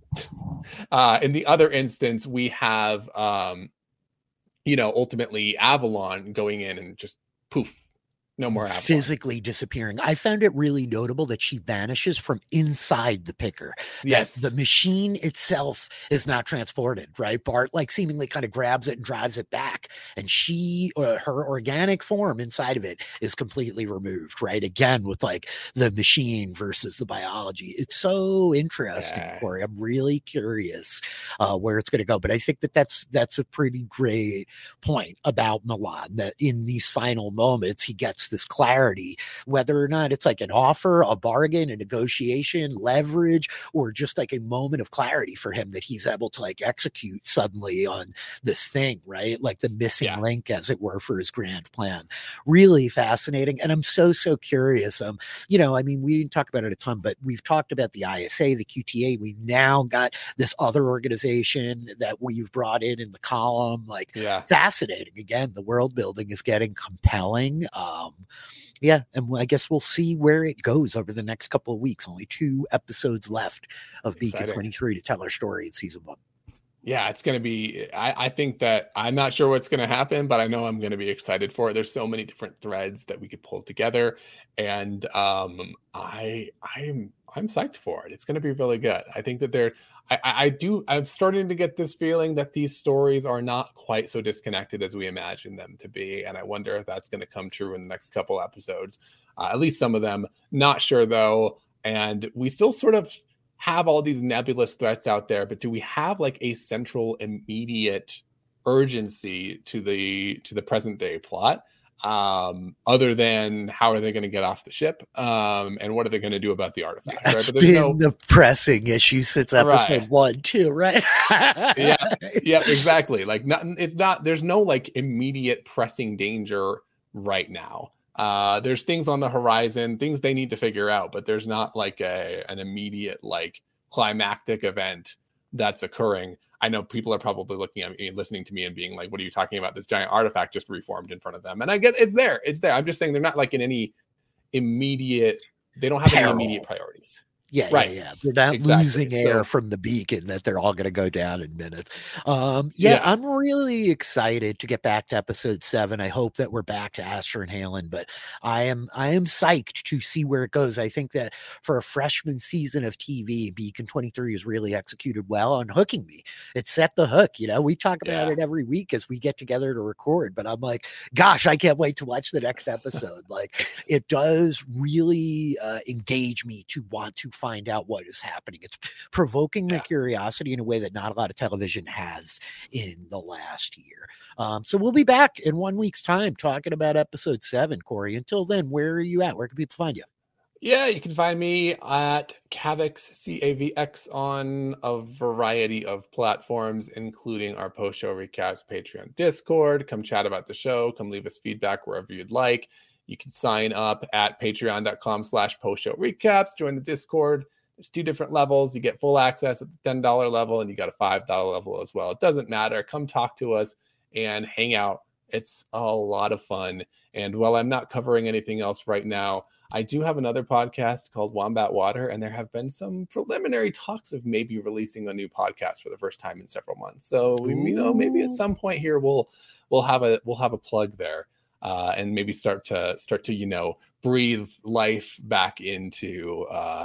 we have, ultimately Avalon going in and just poof, no more Avalon. Physically disappearing. I found it really notable that she vanishes from inside the picker. Yes. That the machine itself is not transported, right? Bart like seemingly kind of grabs it and drives it back, and her organic form inside of it is completely removed, right? Again, with like the machine versus the biology. It's so interesting, Corey. I'm really curious where it's going to go, but I think that's a pretty great point about Milan, that in these final moments, he gets this clarity, whether or not it's like an offer, a bargain, a negotiation, leverage, or just like a moment of clarity for him that he's able to like execute suddenly on this thing, right? Like the missing link, as it were, for his grand plan. Really fascinating. And I'm so curious. You know, I mean, we didn't talk about it a ton, but we've talked about the ISA, the QTA. We've now got this other organization that we've brought in the column. Like, fascinating. Again, the world building is getting compelling. And I guess we'll see where it goes over the next couple of weeks. Only 2 episodes left of Beacon 23 to tell our story in season 1. Yeah, it's going to be, I think that I'm not sure what's going to happen, but I know I'm going to be excited for it. There's so many different threads that we could pull together. And I'm psyched for it. It's going to be really good. I think that I'm starting to get this feeling that these stories are not quite so disconnected as we imagine them to be. And I wonder if that's going to come true in the next couple episodes, at least some of them. Not sure though. And we still sort of have all these nebulous threats out there, but do we have like a central immediate urgency to the present day plot, other than how are they going to get off the ship, and what are they going to do about the artifact? That's right? But been the pressing issue since episode 1 too, right? yeah, exactly. Like there's no like immediate pressing danger right now. There's things on the horizon, things they need to figure out, but there's not like an immediate like climactic event that's occurring. I know people are probably looking at me, listening to me and being like, what are you talking about? This giant artifact just reformed in front of them. And I get it's there. I'm just saying they're not like in any immediate, they don't have any immediate priorities. Yeah. They're not losing air from the beacon that they're all going to go down in minutes. I'm really excited to get back to episode 7. I hope that we're back to Aster and Halen, but I am psyched to see where it goes. I think that for a freshman season of TV, Beacon 23 has really executed well on hooking me. It set the hook. You know, we talk about it every week as we get together to record, but I'm like, gosh, I can't wait to watch the next episode. Like, it does really engage me to want to find out what is happening. It's provoking my curiosity in a way that not a lot of television has in the last year. So we'll be back in 1 week's time talking about episode 7, Corey. Until then, where are you at? Where can people find you? Yeah, you can find me at Cavx, CAVX, on a variety of platforms, including our post-show recaps, Patreon, Discord. Come chat about the show. Come leave us feedback wherever you'd like. You can sign up at patreon.com/post-show recaps. Join the Discord. There's 2 different levels. You get full access at the $10 level, and you got a $5 level as well. It doesn't matter. Come talk to us and hang out. It's a lot of fun. And while I'm not covering anything else right now, I do have another podcast called Wombat Water, and there have been some preliminary talks of maybe releasing a new podcast for the first time in several months. So, you know, maybe at some point here we'll have a plug there. And maybe start to breathe life back into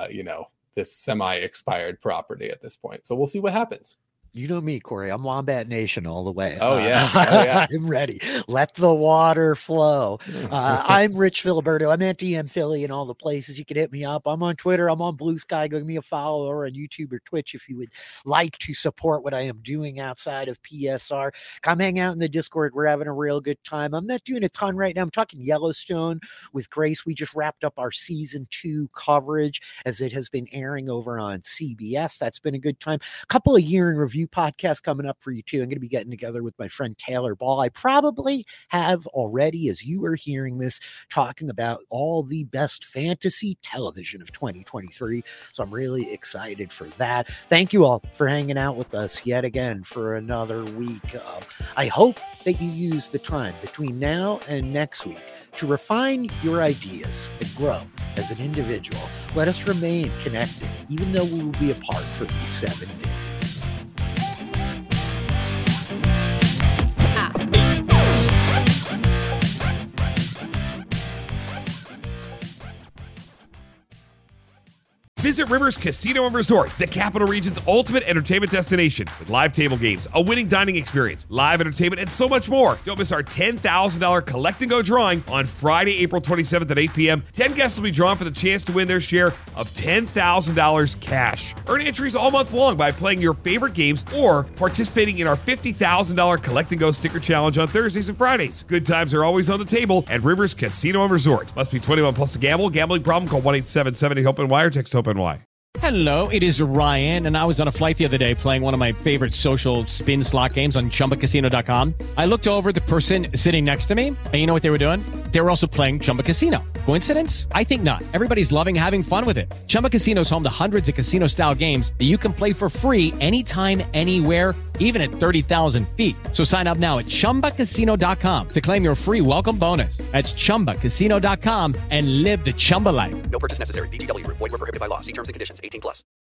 this semi-expired property at this point. So we'll see what happens. You know me, Corey. I'm Wombat Nation all the way. Oh, yeah. I'm ready. Let the water flow. I'm Rich Filiberto. I'm at DM Philly in all the places. You can hit me up. I'm on Twitter. I'm on Blue Sky. Go give me a follow, or on YouTube or Twitch if you would like to support what I am doing outside of PSR. Come hang out in the Discord. We're having a real good time. I'm not doing a ton right now. I'm talking Yellowstone with Grace. We just wrapped up our season 2 coverage as it has been airing over on CBS. That's been a good time. A couple of year in review podcast coming up for you too. I'm going to be getting together with my friend Taylor Ball. I probably have already, as you are hearing this, talking about all the best fantasy television of 2023. So I'm really excited for that. Thank you all for hanging out with us yet again for another week. I hope that you use the time between now and next week to refine your ideas and grow as an individual. Let us remain connected, even though we will be apart for these 7 days. Visit Rivers Casino and Resort, the Capital Region's ultimate entertainment destination, with live table games, a winning dining experience, live entertainment, and so much more. Don't miss our $10,000 Collect and Go drawing on Friday, April 27th at 8 p.m. 10 guests will be drawn for the chance to win their share of $10,000 cash. Earn entries all month long by playing your favorite games or participating in our $50,000 Collect and Go sticker challenge on Thursdays and Fridays. Good times are always on the table at Rivers Casino and Resort. Must be 21 plus to gamble. Gambling problem? Call 1-877-8-HOPE-NY or text HOPE-NY. Hello, it is Ryan, and I was on a flight the other day playing one of my favorite social spin slot games on ChumbaCasino.com. I looked over at the person sitting next to me, and you know what they were doing? They were also playing Chumba Casino. Coincidence? I think not. Everybody's loving having fun with it. Chumba Casino is home to hundreds of casino-style games that you can play for free anytime, anywhere, even at 30,000 feet. So sign up now at ChumbaCasino.com to claim your free welcome bonus. That's ChumbaCasino.com and live the Chumba life. No purchase necessary. VGW. Void where prohibited by law. See terms and conditions. 18+.